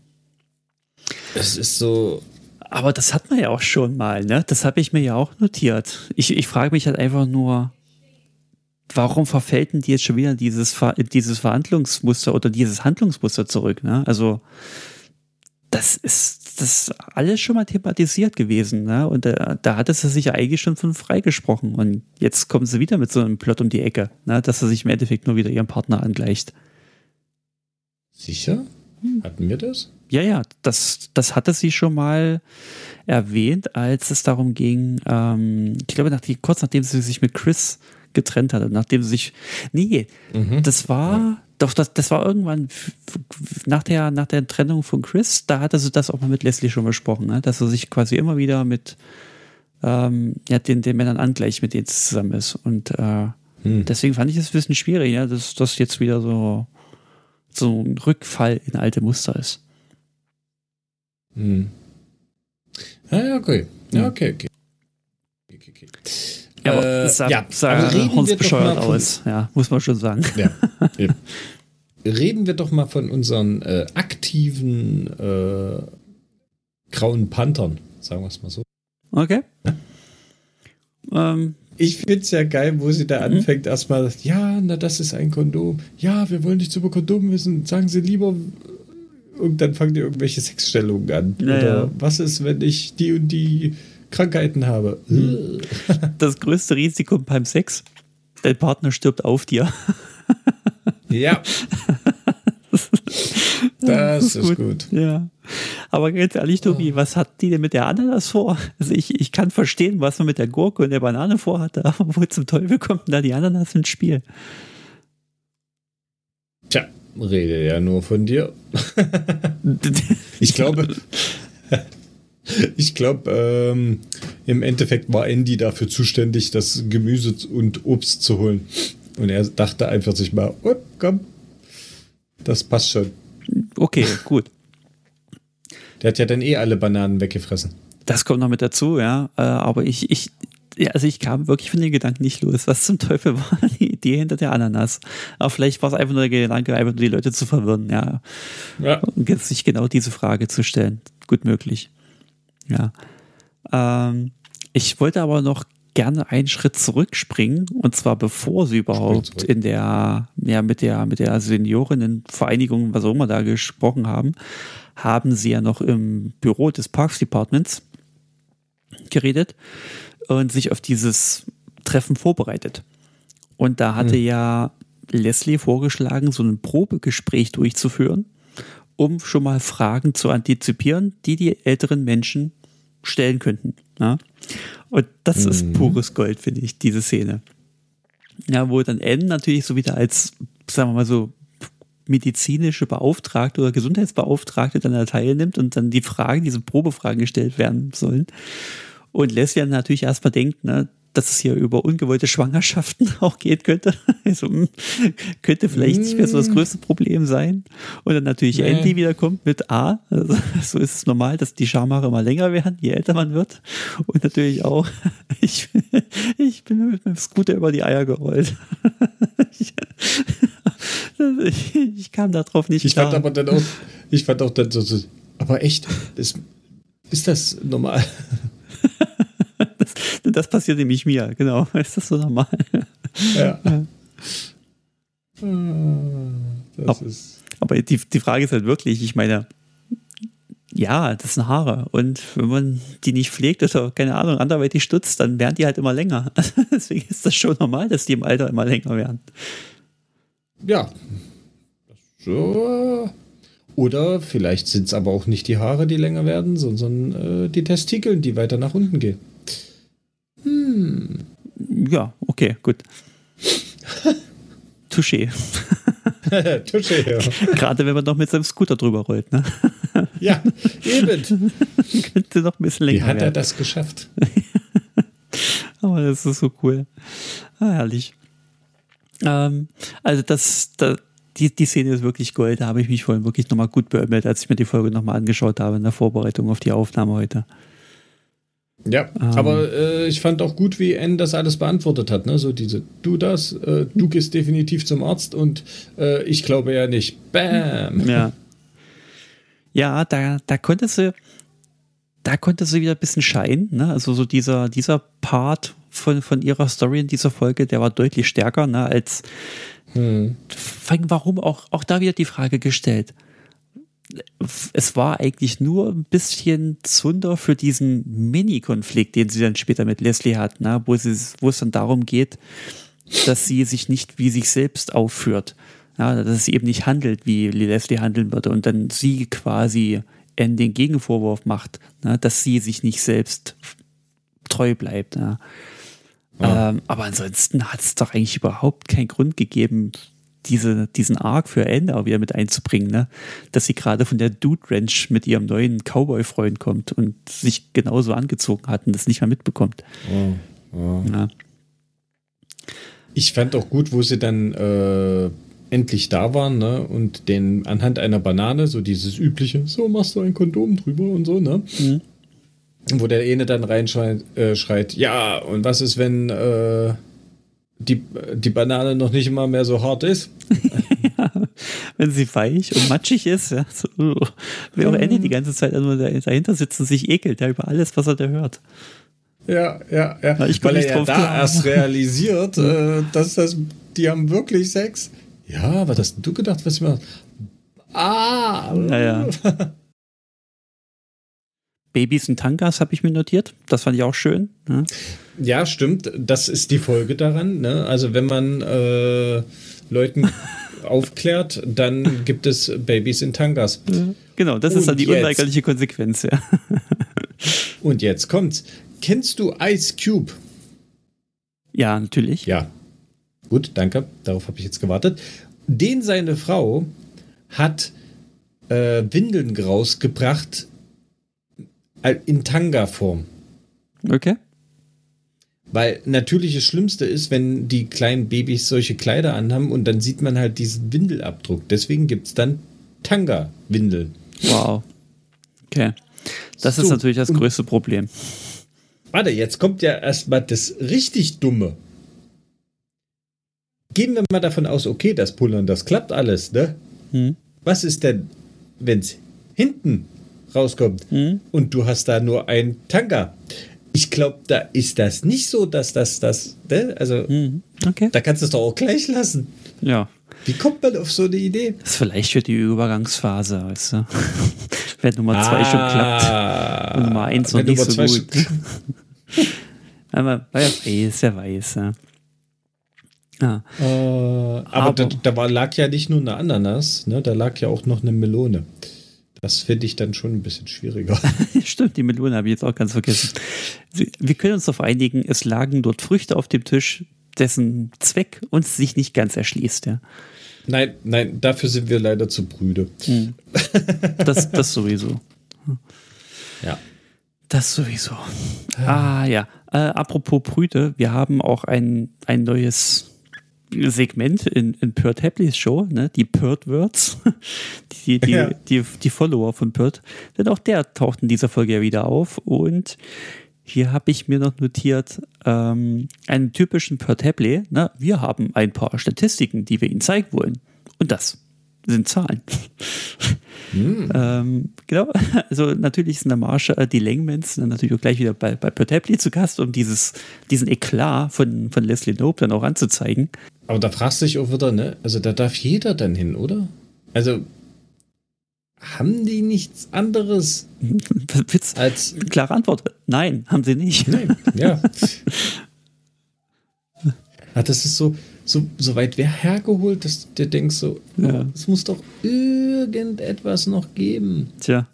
Es ist so. Aber das hat man ja auch schon mal, ne? Das habe ich mir ja auch notiert. Ich frage mich halt einfach nur, warum verfällt denn die jetzt schon wieder dieses Verhandlungsmuster oder dieses Handlungsmuster zurück, ne? Also, das ist alles schon mal thematisiert gewesen, ne? Und da hatte sie sich ja eigentlich schon von freigesprochen. Und jetzt kommen sie wieder mit so einem Plot um die Ecke, ne? Dass sie sich im Endeffekt nur wieder ihrem Partner angleicht. Sicher? Hatten wir das? Ja, das hatte sie schon mal erwähnt, als es darum ging, ich glaube, kurz nachdem sie sich mit Chris getrennt hatte, nachdem sie sich, das war, das war irgendwann nach der Trennung von Chris, da hatte sie das auch mal mit Leslie schon besprochen, ne? Dass sie sich quasi immer wieder mit den Männern angleicht, mit denen sie zusammen ist. Und deswegen fand ich es ein bisschen schwierig, ja, dass das jetzt wieder so ein Rückfall in alte Muster ist. Ja, okay. Ja, okay. Ja, aber sah bescheuert aus, ja, muss man schon sagen. Ja. Reden wir doch mal von unseren aktiven grauen Panthern, sagen wir es mal so. Okay. Ich finde es ja geil, wo sie da anfängt, erstmal, das ist ein Kondom. Ja, wir wollen nichts über Kondom wissen. Sagen Sie lieber, und dann fangen die irgendwelche Sexstellungen an. Ja, oder was ist, wenn ich die und die Krankheiten habe? Das größte Risiko beim Sex, dein Partner stirbt auf dir. Ja. Das ist gut. Ja. Aber ganz ehrlich, Tobi, was hat die denn mit der Ananas vor? Also ich kann verstehen, was man mit der Gurke und der Banane vorhatte, aber wo zum Teufel kommt denn da die Ananas ins Spiel? Tja, rede ja nur von dir. Ich glaube, im Endeffekt war Andy dafür zuständig, das Gemüse und Obst zu holen. Und er dachte einfach sich mal, komm, das passt schon. Okay, gut. Der hat ja dann alle Bananen weggefressen. Das kommt noch mit dazu, ja. Aber ich kam wirklich von den Gedanken nicht los. Was zum Teufel war die Idee hinter der Ananas? Aber vielleicht war es einfach nur der Gedanke, einfach nur die Leute zu verwirren, ja. Und jetzt sich genau diese Frage zu stellen. Gut möglich. Ja. Ich wollte aber noch gerne einen Schritt zurückspringen, und zwar bevor sie überhaupt mit der Seniorinnenvereinigung, was auch immer da gesprochen haben sie ja noch im Büro des Parks Departments geredet und sich auf dieses Treffen vorbereitet. Und da hatte ja Leslie vorgeschlagen, so ein Probegespräch durchzuführen, um schon mal Fragen zu antizipieren, die älteren Menschen stellen könnten. Ja? Und das ist pures Gold, finde ich, diese Szene. Ja, wo dann Anne natürlich so wieder als, sagen wir mal so, medizinische Beauftragte oder Gesundheitsbeauftragte dann teilnimmt und dann diese Probefragen gestellt werden sollen. Und Leslie dann natürlich erstmal denkt, ne, dass es hier über ungewollte Schwangerschaften auch gehen könnte. Also, könnte vielleicht nicht mehr so das größte Problem sein. Und dann natürlich Andy wiederkommt mit also, so ist es normal, dass die Schamhaare immer länger werden, je älter man wird. Und natürlich auch, ich bin mit meinem Scooter über die Eier gerollt. Ich kam da drauf nicht klar. Ich fand auch dann so, aber echt, ist das normal? Das passiert nämlich mir, genau. Ist das so normal? Ja. Aber die Frage ist halt wirklich, ich meine, ja, das sind Haare. Und wenn man die nicht pflegt oder, keine Ahnung, anderweitig stutzt, dann werden die halt immer länger. Deswegen ist das schon normal, dass die im Alter immer länger werden. Ja. So. Oder vielleicht sind es aber auch nicht die Haare, die länger werden, sondern die Testikeln, die weiter nach unten gehen. Ja, okay, gut. Touché. Touché, ja. Gerade wenn man noch mit seinem Scooter drüber rollt, ne? Ja, eben. Könnte noch ein bisschen länger Wie hat er werden. das geschafft? Aber das ist so cool. Herrlich. Also die Szene ist wirklich Gold. Da habe ich mich vorhin wirklich nochmal gut beömmelt, als ich mir die Folge nochmal angeschaut habe in der Vorbereitung auf die Aufnahme heute. Ja, aber ich fand auch gut, wie Anne das alles beantwortet hat. Ne? So du gehst definitiv zum Arzt und ich glaube ja nicht. Bam! Ja, da konnte sie wieder ein bisschen scheinen. Ne? Also so dieser Part von ihrer Story in dieser Folge, der war deutlich stärker, ne, als warum auch da wieder die Frage gestellt. Es war eigentlich nur ein bisschen Zunder für diesen Mini-Konflikt, den sie dann später mit Leslie hat, ne, wo es dann darum geht, dass sie sich nicht wie sich selbst aufführt. Ja, dass sie eben nicht handelt, wie Leslie handeln würde und dann sie quasi den Gegenvorwurf macht, ne, dass sie sich nicht selbst treu bleibt. Ja. Aber ansonsten hat es doch eigentlich überhaupt keinen Grund gegeben, diesen Arc für Anne auch wieder mit einzubringen, ne? Dass sie gerade von der Dude Ranch mit ihrem neuen Cowboy-Freund kommt und sich genauso angezogen hat und das nicht mehr mitbekommt. Ja. Ich fand auch gut, wo sie dann endlich da waren, ne? Und den anhand einer Banane, so dieses übliche, so machst du ein Kondom drüber und so, ne? Mhm. Wo der eine dann schreit, ja, und was ist, wenn die Banane noch nicht immer mehr so hart ist? Ja, wenn sie weich und matschig ist, ja. So, wie auch Andy die ganze Zeit nur dahinter sitzt und sich ekelt, ja, über alles, was er da hört. Ja. Weil er ja da erst realisiert, dass die haben wirklich Sex. Ja, was hast du gedacht, was ich mache? Ja. Babys und Tangas habe ich mir notiert. Das fand ich auch schön. Ne? Ja, stimmt. Das ist die Folge daran. Ne? Also wenn man Leuten aufklärt, dann gibt es Babys in Tangas. Genau, das ist dann die unweigerliche Konsequenz. Ja. Und jetzt kommt's. Kennst du Ice Cube? Ja, natürlich. Ja. Gut, danke. Darauf habe ich jetzt gewartet. Seine Frau hat Windeln rausgebracht in Tanga-Form. Okay. Weil natürlich das Schlimmste ist, wenn die kleinen Babys solche Kleider anhaben und dann sieht man halt diesen Windelabdruck. Deswegen gibt es dann Tanga-Windeln. Wow. Okay. Das ist natürlich das größte Problem. Warte, jetzt kommt ja erstmal das richtig Dumme. Gehen wir mal davon aus, okay, das Pullern, das klappt alles, ne? Was ist denn, wenn es hinten rauskommt und du hast da nur ein Tanga? Ich glaube, da ist das nicht so, dass das, ne? Also, okay. Da kannst du es doch auch gleich lassen. Ja. Wie kommt man auf so eine Idee? Das ist vielleicht für die Übergangsphase, weißt du? Wenn Nummer 2 schon klappt und Nummer 1 noch nicht so gut. Aber wer weiß, ja. Ja. Aber da lag ja nicht nur eine Ananas, ne? Da lag ja auch noch eine Melone. Das finde ich dann schon ein bisschen schwieriger. Stimmt, die Melone habe ich jetzt auch ganz vergessen. Wir können uns darauf einigen, es lagen dort Früchte auf dem Tisch, dessen Zweck uns sich nicht ganz erschließt. Ja. Nein, dafür sind wir leider zu prüde. Das sowieso. Ja. Das sowieso. Ja. Apropos Prüde, wir haben auch ein neues Segment in Pert Hapleys Show, ne? Die Pert Words, die Follower von Pert, denn auch der taucht in dieser Folge ja wieder auf und hier habe ich mir noch notiert, einen typischen Pert Hapley, ne? Wir haben ein paar Statistiken, die wir Ihnen zeigen wollen. Und das sind Zahlen. Genau, also natürlich sind der Marsha, die Langmans dann natürlich auch gleich wieder bei Pertaply zu Gast, um diesen Eklat von Leslie Knope dann auch anzuzeigen. Aber da fragst du dich auch wieder, ne? Also da darf jeder dann hin, oder? Also haben die nichts anderes als... Klare Antwort, nein, haben sie nicht. Nein, ja. Das ist so weit hergeholt, dass du denkst so, Ja. es muss doch irgendetwas noch geben. Tja.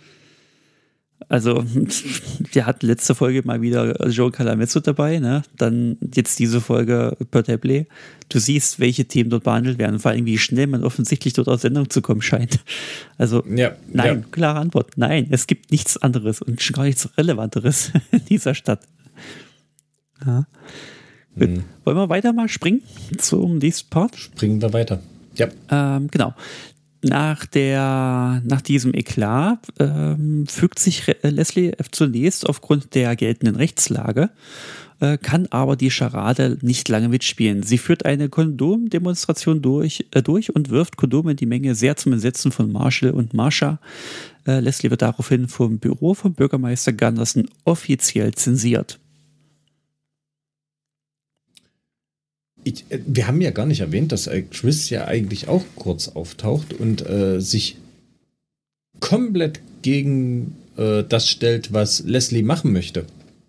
Also, wir hatten letzte Folge mal wieder Joe Calamezzo dabei, ne? Dann jetzt diese Folge Pertaply. Du siehst, welche Themen dort behandelt werden, vor allem wie schnell man offensichtlich dort aus Sendung zu kommen scheint. Also, nein, klare Antwort, nein, es gibt nichts anderes und schon gar nichts Relevanteres in dieser Stadt. Ja. Wollen wir weiter mal springen zum nächsten Part? Springen wir weiter. Ja. Genau. Nach diesem Eklat fügt sich Leslie zunächst aufgrund der geltenden Rechtslage, kann aber die Scharade nicht lange mitspielen. Sie führt eine Kondomdemonstration durch und wirft Kondome in die Menge, sehr zum Entsetzen von Marshall und Marsha. Leslie wird daraufhin vom Büro von Bürgermeister Gunderson offiziell zensiert. Wir haben ja gar nicht erwähnt, dass Chris ja eigentlich auch kurz auftaucht und sich komplett gegen das stellt, was Leslie machen möchte.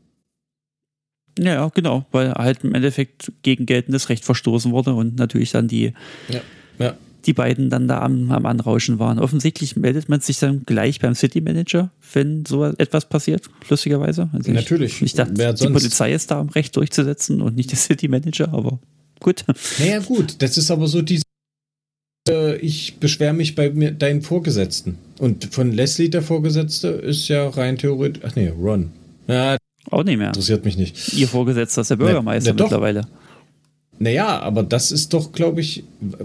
Ja, genau, weil er halt im Endeffekt gegen geltendes Recht verstoßen wurde und natürlich dann die beiden dann da am Anrauschen waren. Offensichtlich meldet man sich dann gleich beim City Manager, wenn so etwas passiert, lustigerweise. Also natürlich. Ich dachte, die Polizei ist da, um Recht durchzusetzen und nicht der City Manager, aber gut. Naja, gut, das ist aber so diese ich beschwere mich bei deinen Vorgesetzten. Und von Leslie, der Vorgesetzte, ist ja rein theoretisch. Ach nee, Ron. Ja, auch nicht mehr. Interessiert mich nicht. Ihr Vorgesetzter ist der Bürgermeister mittlerweile. Naja, aber das ist doch, glaube ich,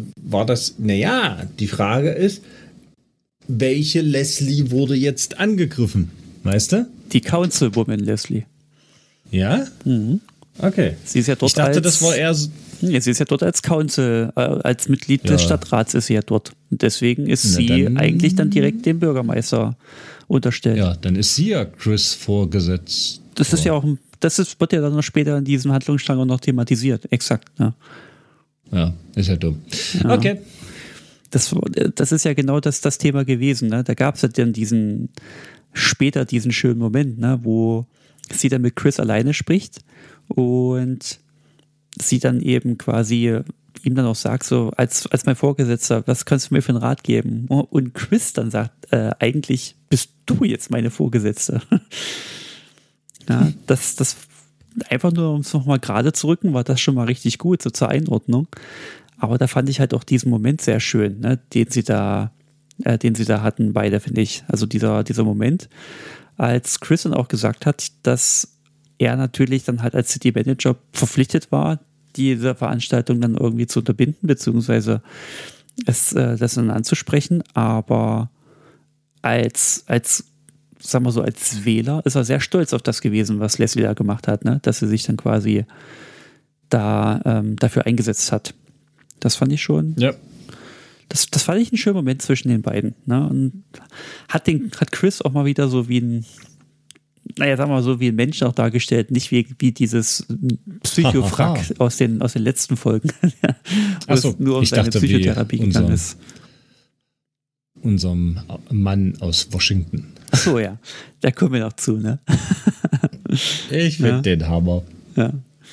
die Frage ist, welche Leslie wurde jetzt angegriffen? Weißt du? Die Councilwoman Leslie. Ja? Mhm. Okay. Sie ist ja dort ich dachte, das war eher so. Ja, sie ist ja dort als Council, als Mitglied des Stadtrats ist sie ja dort. Und deswegen ist sie eigentlich dann direkt dem Bürgermeister unterstellt. Ja, dann ist sie ja Chris vorgesetzt. Das ist ja auch, wird ja dann noch später in diesem Handlungsstrang auch noch thematisiert. Exakt, ja. Ja, ist ja dumm. Ja. Okay. Das ist ja genau das Thema gewesen. Ne? Da gab es ja dann diesen schönen Moment, ne? Wo sie dann mit Chris alleine spricht und sie dann eben quasi ihm dann auch sagt, so als mein Vorgesetzter, was kannst du mir für einen Rat geben? Und Chris dann sagt, eigentlich bist du jetzt meine Vorgesetzte. Ja, das einfach nur, um es nochmal gerade zu rücken, war das schon mal richtig gut, so zur Einordnung. Aber da fand ich halt auch diesen Moment sehr schön, ne, den sie da hatten, beide, finde ich. Also dieser Moment, als Chris dann auch gesagt hat, dass er natürlich dann halt als City Manager verpflichtet war, diese Veranstaltung dann irgendwie zu unterbinden, beziehungsweise das dann anzusprechen, aber als sagen wir so, als Wähler ist er sehr stolz auf das gewesen, was Leslie da gemacht hat, ne? Dass sie sich dann quasi da dafür eingesetzt hat. Das fand ich schon. Ja. Das fand ich einen schönen Moment zwischen den beiden. Ne? Und hat Chris auch mal wieder so wie ein Mensch auch dargestellt, nicht wie dieses Psychofrack aus den letzten Folgen, wo es nur um seine Psychotherapie gegangen ist. Unserem Mann aus Washington. Ach so, ja. Da kommen wir noch zu, ne? Ich finde den Hammer. Ja.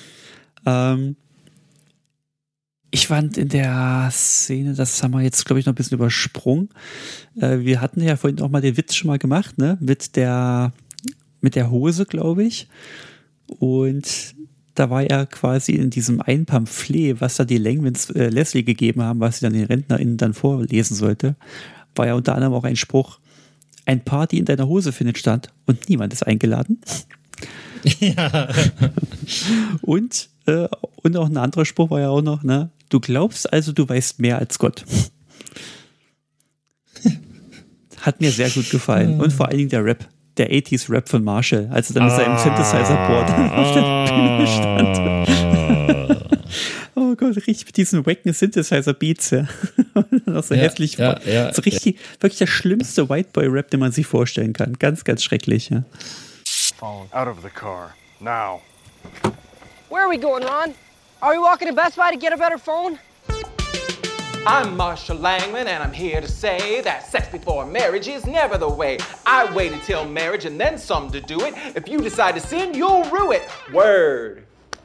Ich fand in der Szene, das haben wir jetzt, glaube ich, noch ein bisschen übersprungen. Wir hatten ja vorhin auch mal den Witz schon mal gemacht, ne? Mit der Hose, glaube ich. Und da war ja quasi in diesem einen Pamphlet, was da die Langmans Leslie gegeben haben, was sie dann den RentnerInnen dann vorlesen sollte, war ja unter anderem auch ein Spruch: Ein Party in deiner Hose findet statt und niemand ist eingeladen. Ja. Und auch ein anderer Spruch war ja auch noch, ne? Du glaubst also, du weißt mehr als Gott. Hat mir sehr gut gefallen. Und vor allen Dingen der Rap. Der 80s-Rap von Marshall. Also dann ist er im Synthesizer-Board auf der Oh Gott, richtig mit diesen wacken Synthesizer-Beats, ja. Das so hässlich. So richtig, wirklich der schlimmste White Boy-Rap, den man sich vorstellen kann. Ganz, ganz schrecklich, ja. Phone out of the car. Now. Where are we going, Ron? Are we walking to Best Buy to get a better phone? I'm Marshall Langman, and I'm here to say that sex before marriage is never the way. I waited till marriage and then some to do it. If you decide to sin, you'll rue it. Word.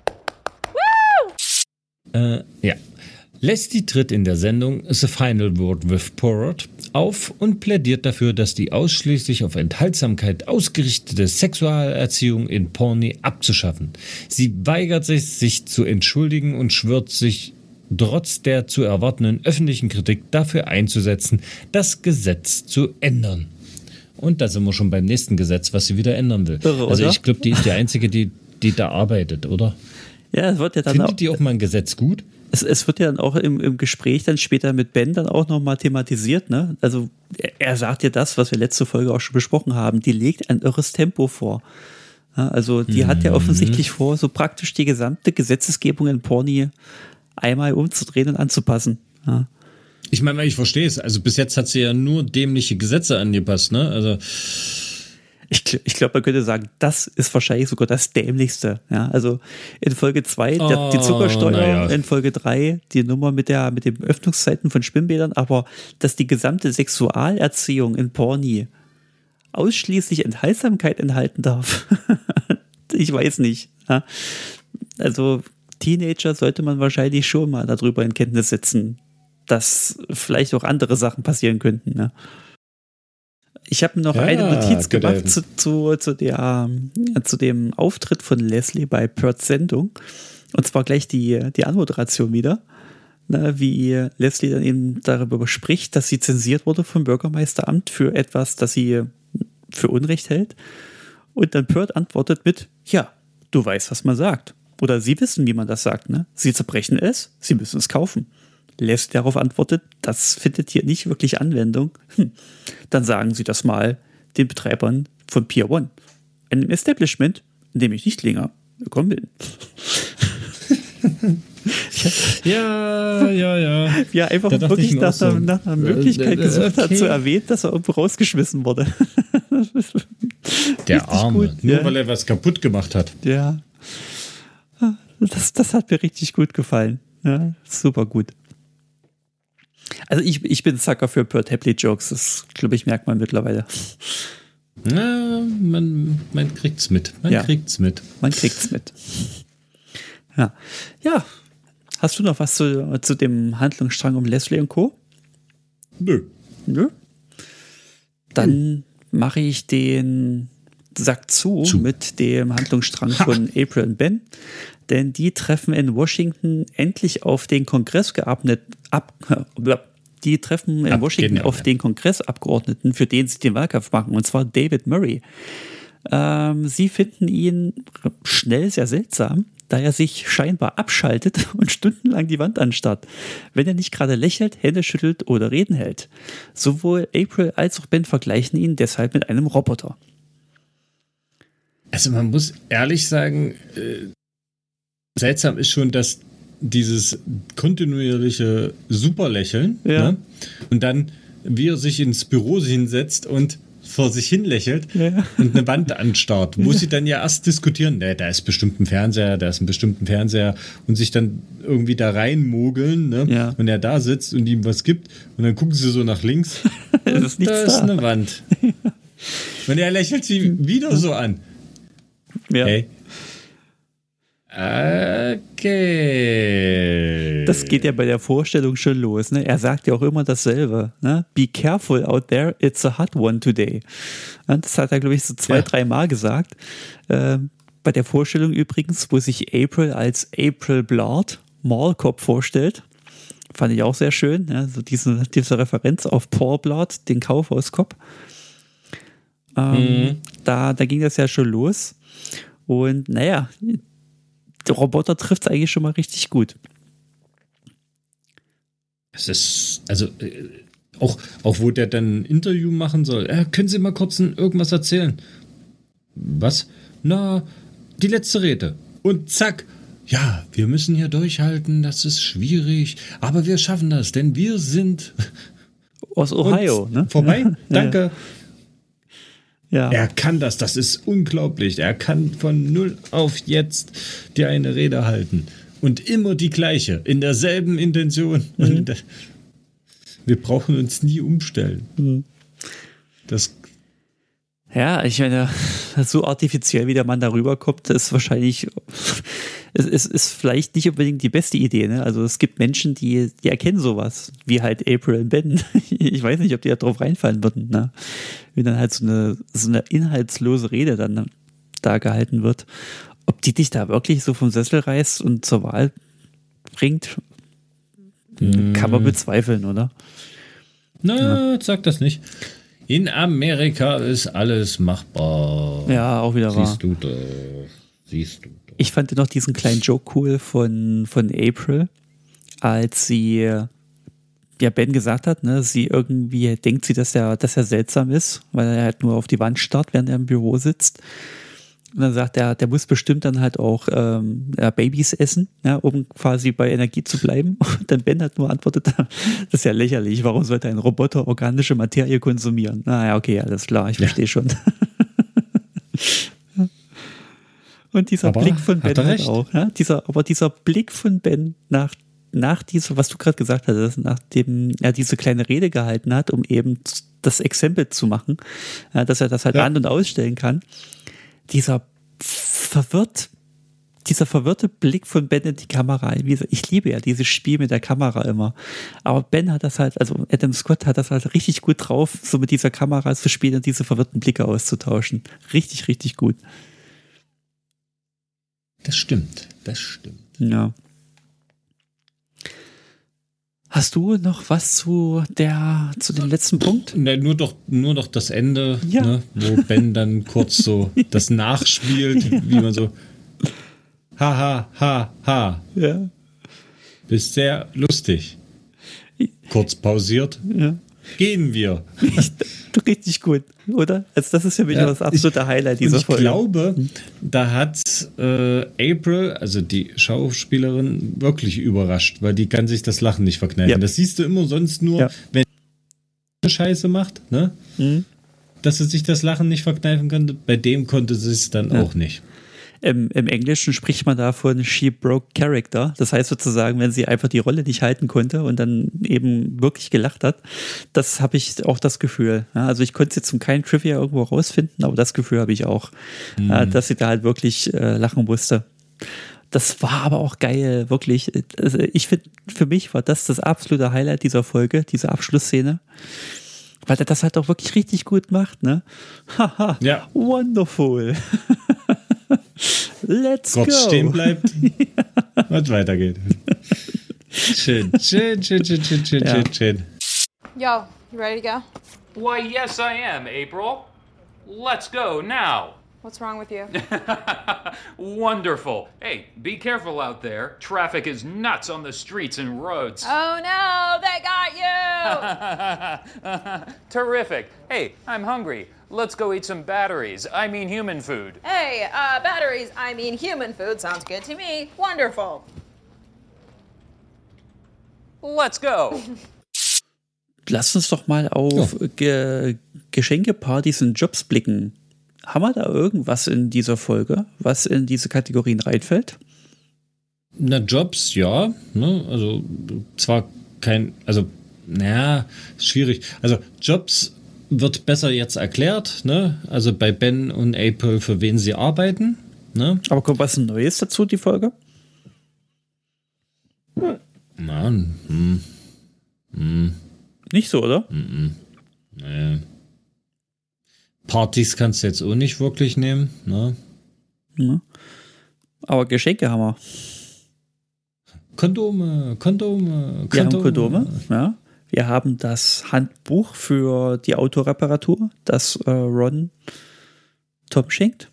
Ja. Leslie tritt in der Sendung The Final Word with Porot auf und plädiert dafür, dass die ausschließlich auf Enthaltsamkeit ausgerichtete Sexualerziehung in Porni abzuschaffen. Sie weigert sich zu entschuldigen und schwört sich trotz der zu erwartenden öffentlichen Kritik dafür einzusetzen, das Gesetz zu ändern. Und da sind wir schon beim nächsten Gesetz, was sie wieder ändern will. Irre, also oder? ich glaube, die ist die Einzige, die da arbeitet, oder? Ja, es wird ja dann Findet die auch mal ein Gesetz gut? Es wird ja dann auch im Gespräch dann später mit Ben dann auch nochmal thematisiert, ne? Also er sagt ja das, was wir letzte Folge auch schon besprochen haben, die legt ein irres Tempo vor. Ja, also die hat ja offensichtlich vor, so praktisch die gesamte Gesetzesgebung in Porni einmal umzudrehen und anzupassen. Ja. Ich meine, ich verstehe es. Also bis jetzt hat sie ja nur dämliche Gesetze angepasst, ne? Also Ich glaube, man könnte sagen, das ist wahrscheinlich sogar das Dämlichste. Ja, also in Folge 2 die Zuckersteuer, in Folge 3 die Nummer mit den Öffnungszeiten von Schwimmbädern, aber dass die gesamte Sexualerziehung in Porni ausschließlich Enthaltsamkeit enthalten darf, ich weiß nicht. Ja. Also Teenager sollte man wahrscheinlich schon mal darüber in Kenntnis setzen, dass vielleicht auch andere Sachen passieren könnten. Ne? Ich habe noch eine Notiz gemacht zu dem Auftritt von Leslie bei Perts Sendung. Und zwar gleich die Anmoderation wieder. Na, wie Leslie dann eben darüber spricht, dass sie zensiert wurde vom Bürgermeisteramt für etwas, das sie für Unrecht hält. Und dann Pert antwortet mit, ja, du weißt, was man sagt. Oder sie wissen, wie man das sagt. Ne? Sie zerbrechen es, sie müssen es kaufen. Leslie darauf antwortet, das findet hier nicht wirklich Anwendung. Dann sagen Sie das mal den Betreibern von Pier One, einem Establishment, in dem ich nicht länger willkommen bin. Ja. Ja, einfach wirklich nach einer Möglichkeit gesucht hat, zu erwähnen, dass er irgendwo rausgeschmissen wurde. Der Arme, gut, nur ja. weil er was kaputt gemacht hat. Ja, das hat mir richtig gut gefallen. Ja, super gut. Also ich bin Sucker für Pert Hapley-Jokes, das, glaube ich, merkt man mittlerweile. Na, man kriegt's mit. Man kriegt's mit. Ja. Hast du noch was zu dem Handlungsstrang um Leslie und Co.? Nö. Dann mache ich den Sack zu mit dem Handlungsstrang von April und Ben. Denn die treffen in Washington endlich auf den den Kongressabgeordneten, für den sie den Wahlkampf machen, und zwar David Murray. Sie finden ihn schnell sehr seltsam, da er sich scheinbar abschaltet und stundenlang die Wand anstarrt, wenn er nicht gerade lächelt, Hände schüttelt oder Reden hält. Sowohl April als auch Ben vergleichen ihn deshalb mit einem Roboter. Also man muss ehrlich sagen, seltsam ist schon, dass dieses kontinuierliche Superlächeln, ne? Und dann, wie er sich ins Büro hinsetzt und vor sich hin lächelt und eine Wand anstarrt, wo sie dann ja erst diskutieren, da ist bestimmt ein Fernseher, und sich dann irgendwie da reinmogeln, ne? Ja. Und er da sitzt und ihm was gibt und dann gucken sie so nach links und ist da ist eine Wand. Und er lächelt sie wieder so an. Ja. Hey. Okay. Das geht ja bei der Vorstellung schon los. Ne? Er sagt ja auch immer dasselbe. Ne? Be careful out there, it's a hot one today. Das hat er, glaube ich, so 2-3 Mal gesagt. Bei der Vorstellung übrigens, wo sich April als April Blood, Mall Cop, vorstellt. Fand ich auch sehr schön. Ja? So diese Referenz auf Paul Blood, den Kaufhauskopf. Da ging das ja schon los. Und naja, der Roboter trifft es eigentlich schon mal richtig gut. Es ist, also, auch wo der dann ein Interview machen soll. Können Sie mal kurz irgendwas erzählen? Was? Na, die letzte Rede. Und zack. Ja, wir müssen hier durchhalten, das ist schwierig, aber wir schaffen das, denn wir sind aus Ohio, ne? Vorbei, danke. Ja. Er kann das ist unglaublich. Er kann von 0 auf jetzt dir eine Rede halten. Und immer die gleiche, in derselben Intention. Und wir brauchen uns nie umstellen. Ja, ich meine, so artifiziell wie der Mann darüber kommt, ist wahrscheinlich, es ist vielleicht nicht unbedingt die beste Idee, ne? Also es gibt Menschen, die erkennen sowas, wie halt April und Ben. Ich weiß nicht, ob die da drauf reinfallen würden, ne? Wenn dann halt so eine inhaltslose Rede dann da gehalten wird. Ob die dich da wirklich so vom Sessel reißt und zur Wahl bringt, kann man bezweifeln, oder? Na, sag das nicht. In Amerika ist alles machbar. Ja, auch wieder wahr. Siehst du doch. Ich fand noch diesen kleinen Joke cool von April, als sie Ben gesagt hat, ne, sie irgendwie denkt sie, dass er seltsam ist, weil er halt nur auf die Wand starrt, während er im Büro sitzt. Und dann sagt er, der muss bestimmt dann halt auch Babys essen, ja, um quasi bei Energie zu bleiben. Und dann Ben hat nur antwortet, das ist ja lächerlich, warum sollte ein Roboter organische Materie konsumieren? Naja, okay, alles klar, ich verstehe schon. Und dieser Blick von Ben halt auch, ja, dieser Blick von Ben nach dieser, was du gerade gesagt hast, nachdem er diese kleine Rede gehalten hat, um eben das Exempel zu machen, ja, dass er das halt an- und ausstellen kann. Dieser verwirrte Blick von Ben in die Kamera. Ich liebe ja dieses Spiel mit der Kamera immer. Aber Ben hat das halt, also Adam Scott hat das halt richtig gut drauf, so mit dieser Kamera zu spielen und diese verwirrten Blicke auszutauschen. Richtig, richtig gut. Das stimmt. Ja. Hast du noch was zu dem letzten Punkt? Ne, nur doch das Ende, ja. Ne, wo Ben dann kurz so das nachspielt, wie man so ha. Ja. Bist sehr lustig. Kurz pausiert. Ja. Gehen wir. Richtig gut, oder? Also das ist für mich das absolute Highlight dieser Folge. Ich glaube, da hat April, also die Schauspielerin, wirklich überrascht, weil die kann sich das Lachen nicht verkneifen. Ja. Das siehst du immer sonst nur, wenn eine Scheiße macht, ne? Dass sie sich das Lachen nicht verkneifen könnte. Bei dem konnte sie es dann auch nicht. Im Englischen spricht man da von she broke character. Das heißt sozusagen, wenn sie einfach die Rolle nicht halten konnte und dann eben wirklich gelacht hat, das habe ich auch das Gefühl. Ja, also ich konnte es jetzt zum keinen Trivia irgendwo rausfinden, aber das Gefühl habe ich auch, dass sie da halt wirklich lachen musste. Das war aber auch geil, wirklich. Also ich finde, für mich war das absolute Highlight dieser Folge, diese Abschlussszene. Weil er das halt auch wirklich richtig gut macht, ne? Haha, ja. Wonderful. Let's go. Kurz stehen bleibt und weitergeht. Schön. Yo, you ready to go? Why, yes, I am, April. Let's go now. What's wrong with you? Wonderful. Hey, be careful out there. Traffic is nuts on the streets and roads. Oh no, they got you! Terrific. Hey, I'm hungry. Let's go eat some batteries. I mean human food. Hey, batteries, I mean human food. Sounds good to me. Wonderful. Let's go. Lass uns doch mal auf Geschenkepartys und Jobs blicken. Haben wir da irgendwas in dieser Folge, was in diese Kategorien reinfällt? Na, Jobs, ja. Ne? Also zwar schwierig. Also Jobs wird besser jetzt erklärt, ne? Also bei Ben und April, für wen sie arbeiten. Ne? Aber kommt was Neues dazu, die Folge? Na, Nicht so, oder? Nee. Partys kannst du jetzt auch nicht wirklich nehmen, ne? Ja. Aber Geschenke haben wir. Kondome. Wir haben Kondome, ja. Wir haben das Handbuch für die Autoreparatur, das Ron Tom schenkt.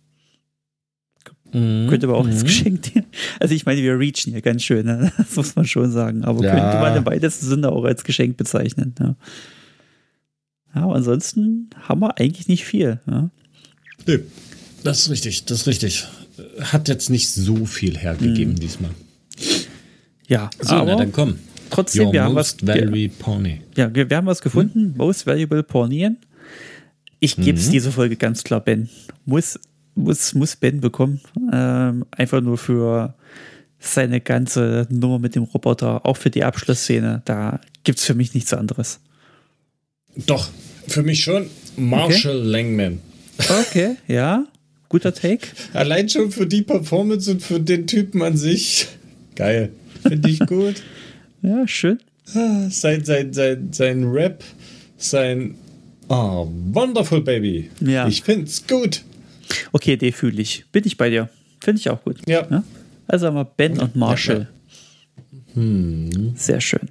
Könnte aber auch als Geschenk dienen. Also ich meine, wir reachen hier ganz schön, ne? Das muss man schon sagen. Aber könnte man im weitesten Sinne auch als Geschenk bezeichnen. Ja, aber ansonsten haben wir eigentlich nicht viel. Ja? Nee, das ist richtig. hat jetzt nicht so viel hergegeben diesmal. Ja, So, aber na dann komm. trotzdem, Your wir haben was. most valuable Pony. Ja, wir haben was gefunden. Most Valuable Pornien. Ich gebe es diese Folge ganz klar Ben. Muss Ben bekommen. Einfach nur für seine ganze Nummer mit dem Roboter, auch für die Abschlussszene. Da gibt es für mich nichts anderes. Doch, für mich schon. Marshall Langman. Okay, ja. Guter Take. Allein schon für die Performance und für den Typen an sich. Geil. Finde ich gut. Ja, schön. Sein Rap, Wonderful Baby. Ja. Ich find's gut. Okay, den fühle ich. Bin ich bei dir. Finde ich auch gut. Ja. Also haben wir Ben und Marshall. Sehr schön.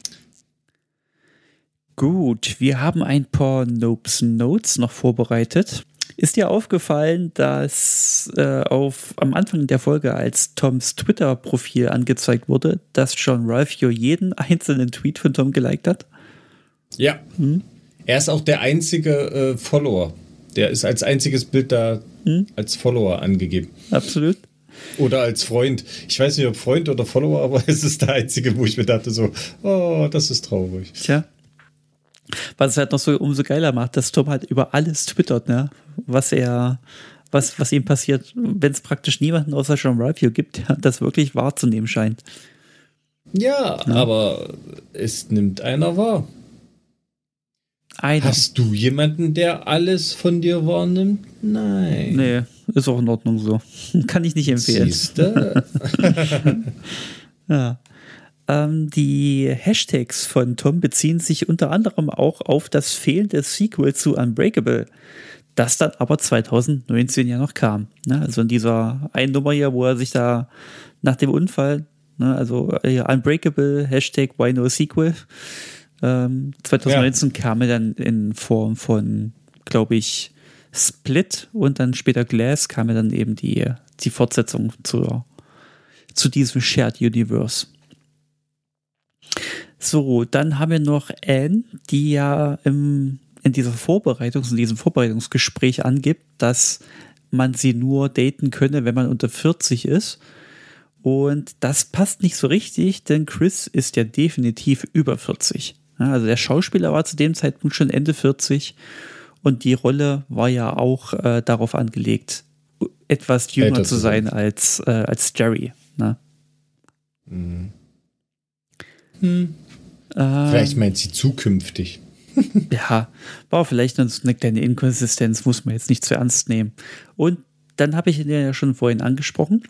Gut, wir haben ein paar Notes noch vorbereitet. Ist dir aufgefallen, dass am Anfang der Folge, als Toms Twitter-Profil angezeigt wurde, dass John Ralphio jeden einzelnen Tweet von Tom geliked hat? Ja. Er ist auch der einzige Follower. Der ist als einziges Bild da als Follower angegeben. Absolut. Oder als Freund. Ich weiß nicht, ob Freund oder Follower, aber es ist der einzige, wo ich mir dachte so, oh, das ist traurig. Tja. Was es halt noch so umso geiler macht, dass Tom halt über alles twittert, ne? Was ihm passiert, wenn es praktisch niemanden außer John Ralphio gibt, der das wirklich wahrzunehmen scheint. Ja, aber es nimmt einer wahr. Hast du jemanden, der alles von dir wahrnimmt? Nein. Nee, ist auch in Ordnung so. Kann ich nicht empfehlen. Siehste? Ja. Die Hashtags von Tom beziehen sich unter anderem auch auf das fehlende Sequel zu Unbreakable, das dann aber 2019 ja noch kam. Ne? Also in dieser einen Nummer hier, wo er sich da nach dem Unfall, ne, also Unbreakable, Hashtag Why No Sequel, 2019 kam er dann in Form von, glaube ich, Split und dann später Glass kam er dann eben die Fortsetzung zu diesem Shared Universe. So, dann haben wir noch Anne, die ja in diesem Vorbereitungsgespräch angibt, dass man sie nur daten könne, wenn man unter 40 ist. Und das passt nicht so richtig, denn Chris ist ja definitiv über 40. Ja, also der Schauspieler war zu dem Zeitpunkt schon Ende 40 und die Rolle war ja auch darauf angelegt, etwas jünger zu sein als Jerry. Ne? Vielleicht meint sie zukünftig. Ja, war vielleicht eine kleine Inkonsistenz, muss man jetzt nicht zu ernst nehmen. Und dann habe ich ihn ja schon vorhin angesprochen.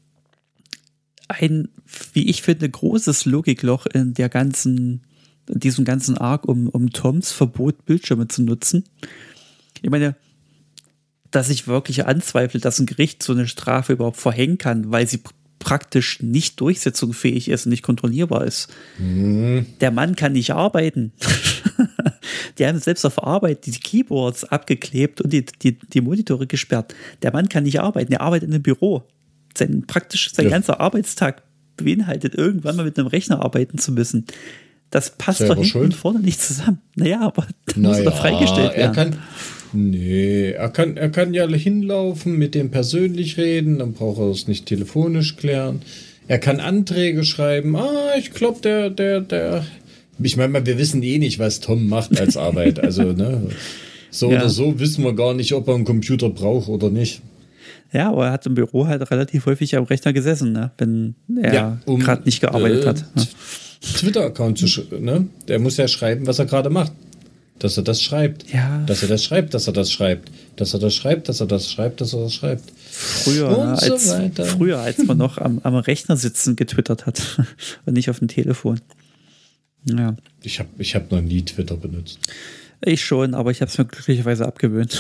Ein, wie ich finde, großes Logikloch in diesem ganzen Arc um Toms Verbot, Bildschirme zu nutzen. Ich meine, dass ich wirklich anzweifle, dass ein Gericht so eine Strafe überhaupt verhängen kann, weil sie praktisch nicht durchsetzungsfähig ist und nicht kontrollierbar ist. Der Mann kann nicht arbeiten. Die haben selbst auf Arbeit die Keyboards abgeklebt und die Monitore gesperrt. Der Mann kann nicht arbeiten, er arbeitet in einem Büro. Sein ganzer Arbeitstag beinhaltet, irgendwann mal mit einem Rechner arbeiten zu müssen. Das passt doch hinten und vorne nicht zusammen. Naja, aber dann muss er doch freigestellt werden. Er kann ja hinlaufen, mit dem persönlich reden, dann braucht er es nicht telefonisch klären. Er kann Anträge schreiben. Ich glaube, der ich meine, wir wissen eh nicht, was Tom macht als Arbeit. Also, ne, oder so wissen wir gar nicht, ob er einen Computer braucht oder nicht. Ja, aber er hat im Büro halt relativ häufig am Rechner gesessen, ne? Wenn er gerade nicht gearbeitet hat. Ne? Twitter-Account ne? Der muss ja schreiben, was er gerade macht. Dass er das schreibt. Ja. Dass er das schreibt, dass er das schreibt. Dass er das schreibt, dass er das schreibt, dass er das schreibt. Früher, als man noch am Rechner sitzen getwittert hat und nicht auf dem Telefon. Ja. Ich hab noch nie Twitter benutzt. Ich schon, aber ich habe es mir glücklicherweise abgewöhnt.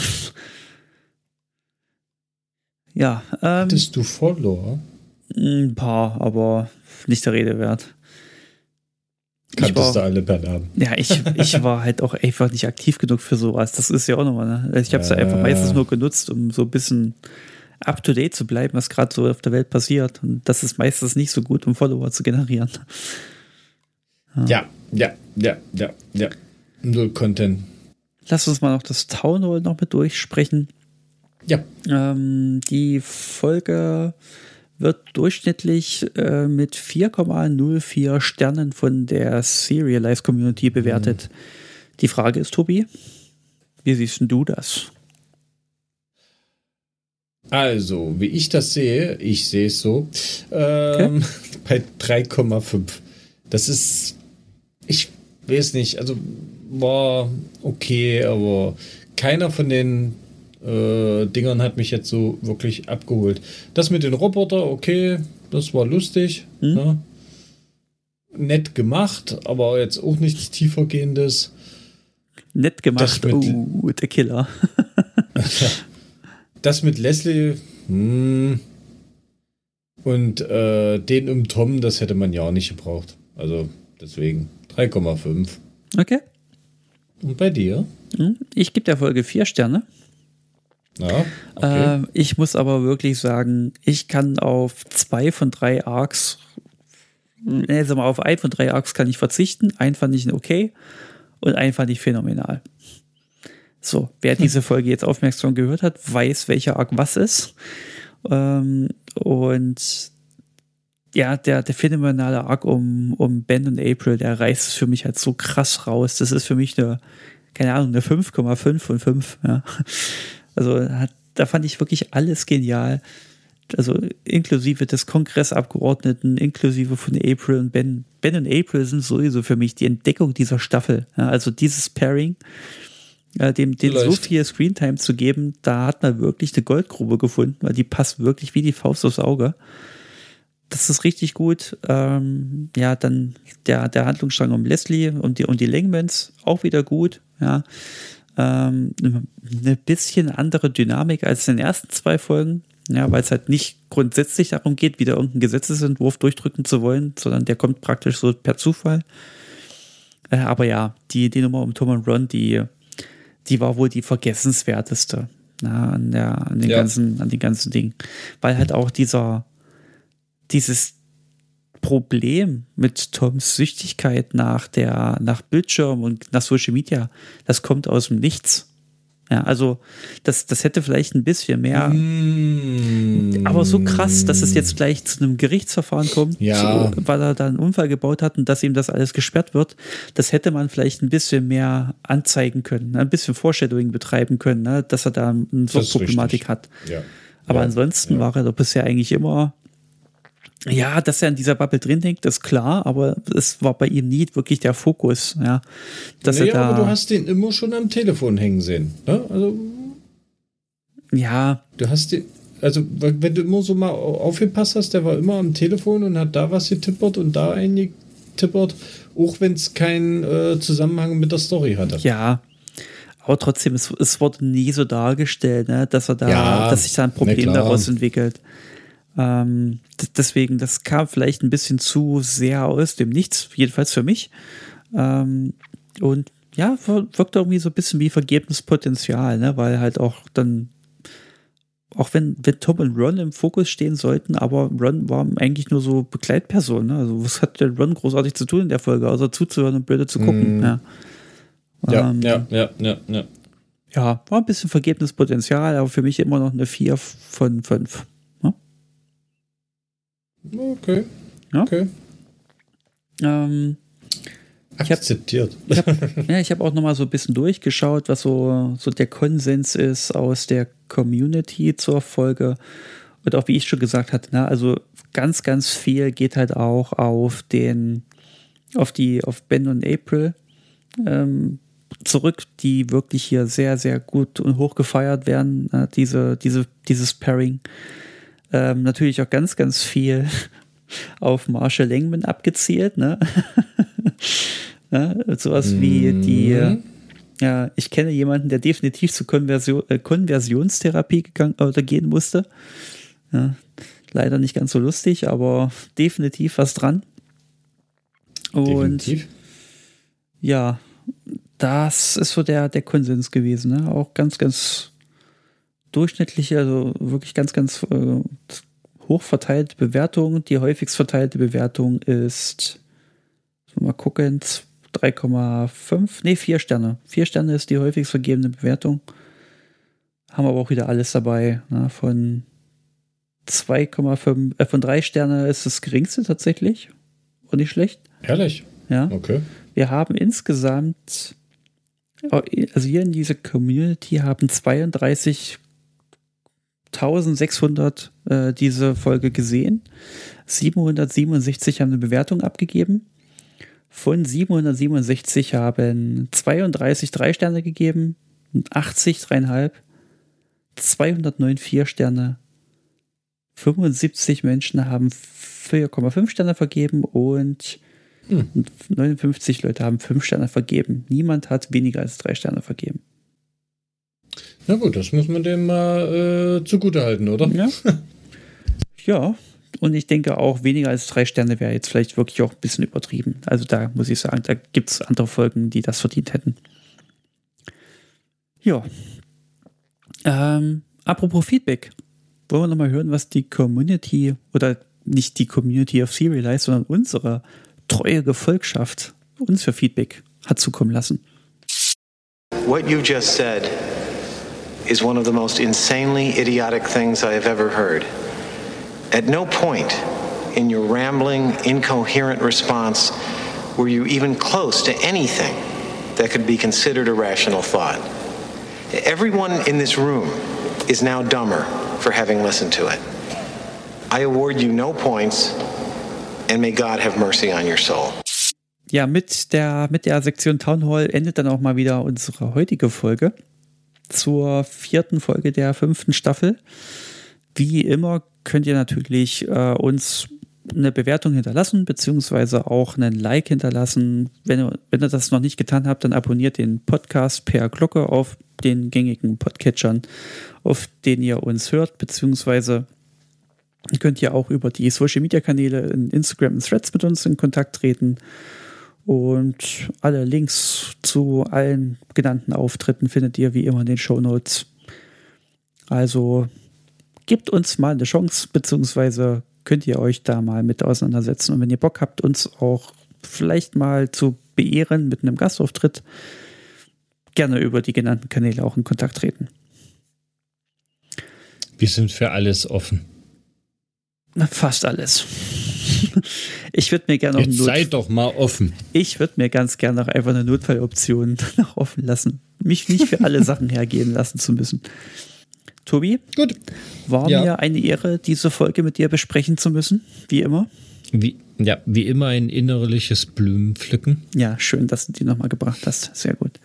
Ja. Hattest du Follower? Ein paar, aber nicht der Rede wert. Kanntest du alle per Namen? Ja, ich war halt auch einfach nicht aktiv genug für sowas. Das ist ja auch nochmal, ne? Ich habe es ja einfach meistens nur genutzt, um so ein bisschen up-to-date zu bleiben, was gerade so auf der Welt passiert. Und das ist meistens nicht so gut, um Follower zu generieren. Ja. Null Content. Lass uns mal noch das Town Hall noch mit durchsprechen. Ja. Die Folge wird durchschnittlich mit 4,04 Sternen von der Serialize Community bewertet. Die Frage ist, Tobi, wie siehst denn du das? Also, wie ich das sehe, ich sehe es so, bei 3,5. Das ist, ich weiß nicht, also war okay, aber keiner von den Dingern hat mich jetzt so wirklich abgeholt. Das mit den Roboter, okay, das war lustig. Ne? Nett gemacht, aber jetzt auch nichts tiefergehendes. Nett gemacht, der Killer. Das mit Leslie und den um Tom, das hätte man ja auch nicht gebraucht. Also deswegen 3,5. Okay. Und bei dir? Ich gebe der Folge 4 Sterne. Ja, okay. Ich muss aber wirklich sagen, ich kann auf 2 von 3 Arcs, auf 1 von 3 Arcs kann ich verzichten. Einen fand ich okay und einen fand ich phänomenal. So, wer diese Folge jetzt aufmerksam gehört hat, weiß, welcher Arc was ist. Und ja, der phänomenale Arc um Ben und April, der reißt es für mich halt so krass raus. Das ist für mich eine 5,5 von 5. Ja. Also da fand ich wirklich alles genial. Also inklusive des Kongressabgeordneten, inklusive von April und Ben. Ben und April sind sowieso für mich die Entdeckung dieser Staffel. Ja, also dieses Pairing, dem so viel Screentime zu geben, da hat man wirklich eine Goldgrube gefunden, weil die passt wirklich wie die Faust aufs Auge. Das ist richtig gut. Dann der Handlungsstrang um Leslie und die Langmans auch wieder gut. Ja. Eine bisschen andere Dynamik als in den ersten 2 Folgen, ja, weil es halt nicht grundsätzlich darum geht, wieder irgendeinen Gesetzesentwurf durchdrücken zu wollen, sondern der kommt praktisch so per Zufall. Aber ja, die Nummer um Tom und Ron, die war wohl die vergessenswerteste, an den ganzen Dingen, weil halt auch dieses Problem mit Toms Süchtigkeit nach Bildschirm und nach Social Media, das kommt aus dem Nichts. Ja, also das hätte vielleicht ein bisschen mehr, aber so krass, dass es jetzt gleich zu einem Gerichtsverfahren kommt, weil er da einen Unfall gebaut hat und dass ihm das alles gesperrt wird, das hätte man vielleicht ein bisschen mehr anzeigen können, ein bisschen Foreshadowing betreiben können, dass er da eine Problematik hat. Ja. Aber ansonsten war er doch bisher eigentlich immer, ja, dass er in dieser Bubble drin hängt, ist klar, aber es war bei ihm nie wirklich der Fokus, ja. Aber du hast den immer schon am Telefon hängen sehen, ne? Also, ja. Du hast den, also wenn du immer so mal aufgepasst hast, der war immer am Telefon und hat da was getippert und da eingetippert, auch wenn es keinen Zusammenhang mit der Story hatte. Ja, aber trotzdem, es wurde nie so dargestellt, ne, dass sich da ein Problem daraus entwickelt. Deswegen, das kam vielleicht ein bisschen zu sehr aus dem Nichts, jedenfalls für mich. Und ja, wirkt irgendwie so ein bisschen wie vergebenes Potenzial, ne? Weil halt auch dann, auch wenn Tom und Ron im Fokus stehen sollten, aber Ron war eigentlich nur so Begleitperson, ne? Also was hat der Ron großartig zu tun in der Folge, außer zuzuhören und blöde zu gucken? Ja, war ein bisschen vergebenes Potenzial, aber für mich immer noch eine 4 von 5. Okay. Ja? Okay. Akzeptiert. Ich habe auch noch mal so ein bisschen durchgeschaut, was so der Konsens ist aus der Community zur Folge. Und auch wie ich schon gesagt hatte, ne, also ganz, ganz viel geht halt auch auf Ben und April zurück, die wirklich hier sehr, sehr gut und hoch gefeiert werden, dieses Pairing. Natürlich auch ganz, ganz viel auf Marshall Langman abgezielt, ne? Ja, sowas wie ich kenne jemanden, der definitiv zur Konversionstherapie gehen musste. Ja, leider nicht ganz so lustig, aber definitiv was dran. Und definitiv. Ja, das ist so der Konsens gewesen, ne? Auch ganz, ganz durchschnittliche, also wirklich ganz, ganz hoch verteilte Bewertung. Die häufigst verteilte Bewertung ist, mal gucken, 4 Sterne. 4 Sterne ist die häufigst vergebene Bewertung. Haben wir aber auch wieder alles dabei. Ne? Von 2,5, von 3 Sterne ist das geringste tatsächlich. Und nicht schlecht. Ehrlich? Ja. Okay. Wir haben insgesamt, also hier in dieser Community haben 32.600 diese Folge gesehen. 767 haben eine Bewertung abgegeben. Von 767 haben 32 3 Sterne gegeben, 80 3,5, 209 4 Sterne, 75 Menschen haben 4,5 Sterne vergeben und 59 Leute haben 5 Sterne vergeben. Niemand hat weniger als 3 Sterne vergeben. Na gut, das muss man dem mal zugutehalten, oder? Ja. Ja, und ich denke auch, weniger als 3 Sterne wäre jetzt vielleicht wirklich auch ein bisschen übertrieben. Also da muss ich sagen, da gibt es andere Folgen, die das verdient hätten. Ja. Apropos Feedback. Wollen wir nochmal hören, was die Community, oder nicht die Community of Serialized, sondern unsere treue Gefolgschaft uns für Feedback hat zukommen lassen. What you just said is one of the most insanely idiotic things I have ever heard. At no point in your rambling, incoherent response were you even close to anything that could be considered a rational thought. Everyone in this room is now dumber for having listened to it. I award you no points, and may God have mercy on your soul. Ja, mit der Sektion Town Hall endet dann auch mal wieder unsere heutige Folge zur 4. Folge der 5. Staffel. Wie immer könnt ihr natürlich uns eine Bewertung hinterlassen, beziehungsweise auch einen Like hinterlassen. Wenn ihr das noch nicht getan habt, dann abonniert den Podcast per Glocke auf den gängigen Podcatchern, auf denen ihr uns hört, beziehungsweise könnt ihr auch über die Social-Media-Kanäle in Instagram und Threads mit uns in Kontakt treten. Und alle Links zu allen genannten Auftritten findet ihr wie immer in den Shownotes. Also gebt uns mal eine Chance, beziehungsweise könnt ihr euch da mal mit auseinandersetzen. Und wenn ihr Bock habt, uns auch vielleicht mal zu beehren mit einem Gastauftritt, gerne über die genannten Kanäle auch in Kontakt treten. Wir sind für alles offen. Fast alles. Ich würde mir gerne noch Jetzt seid doch mal offen. Ich würde mir ganz gerne noch einfach eine Notfalloption noch offen lassen. Mich nicht für alle Sachen hergeben lassen zu müssen. Tobi, gut. War mir eine Ehre, diese Folge mit dir besprechen zu müssen, wie immer. Wie immer ein innerliches Blumenpflücken. Ja, schön, dass du die nochmal gebracht hast. Sehr gut.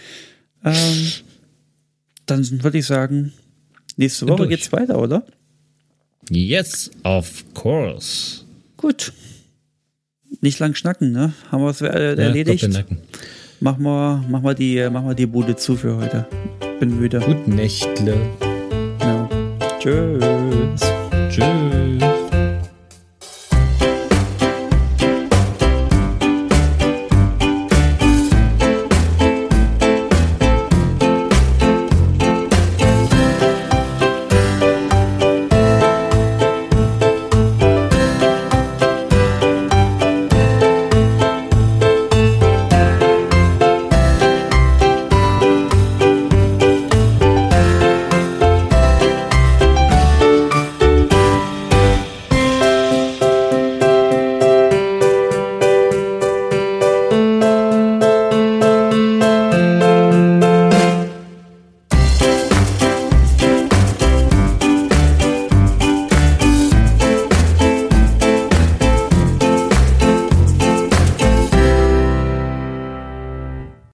Dann würde ich sagen, nächste Woche geht's weiter, oder? Yes, of course. Gut. Nicht lang schnacken, ne? Haben wir es erledigt? Mach mal die Bude zu für heute. Bin müde. Gut Nächtle. Ja. Tschüss. Tschüss.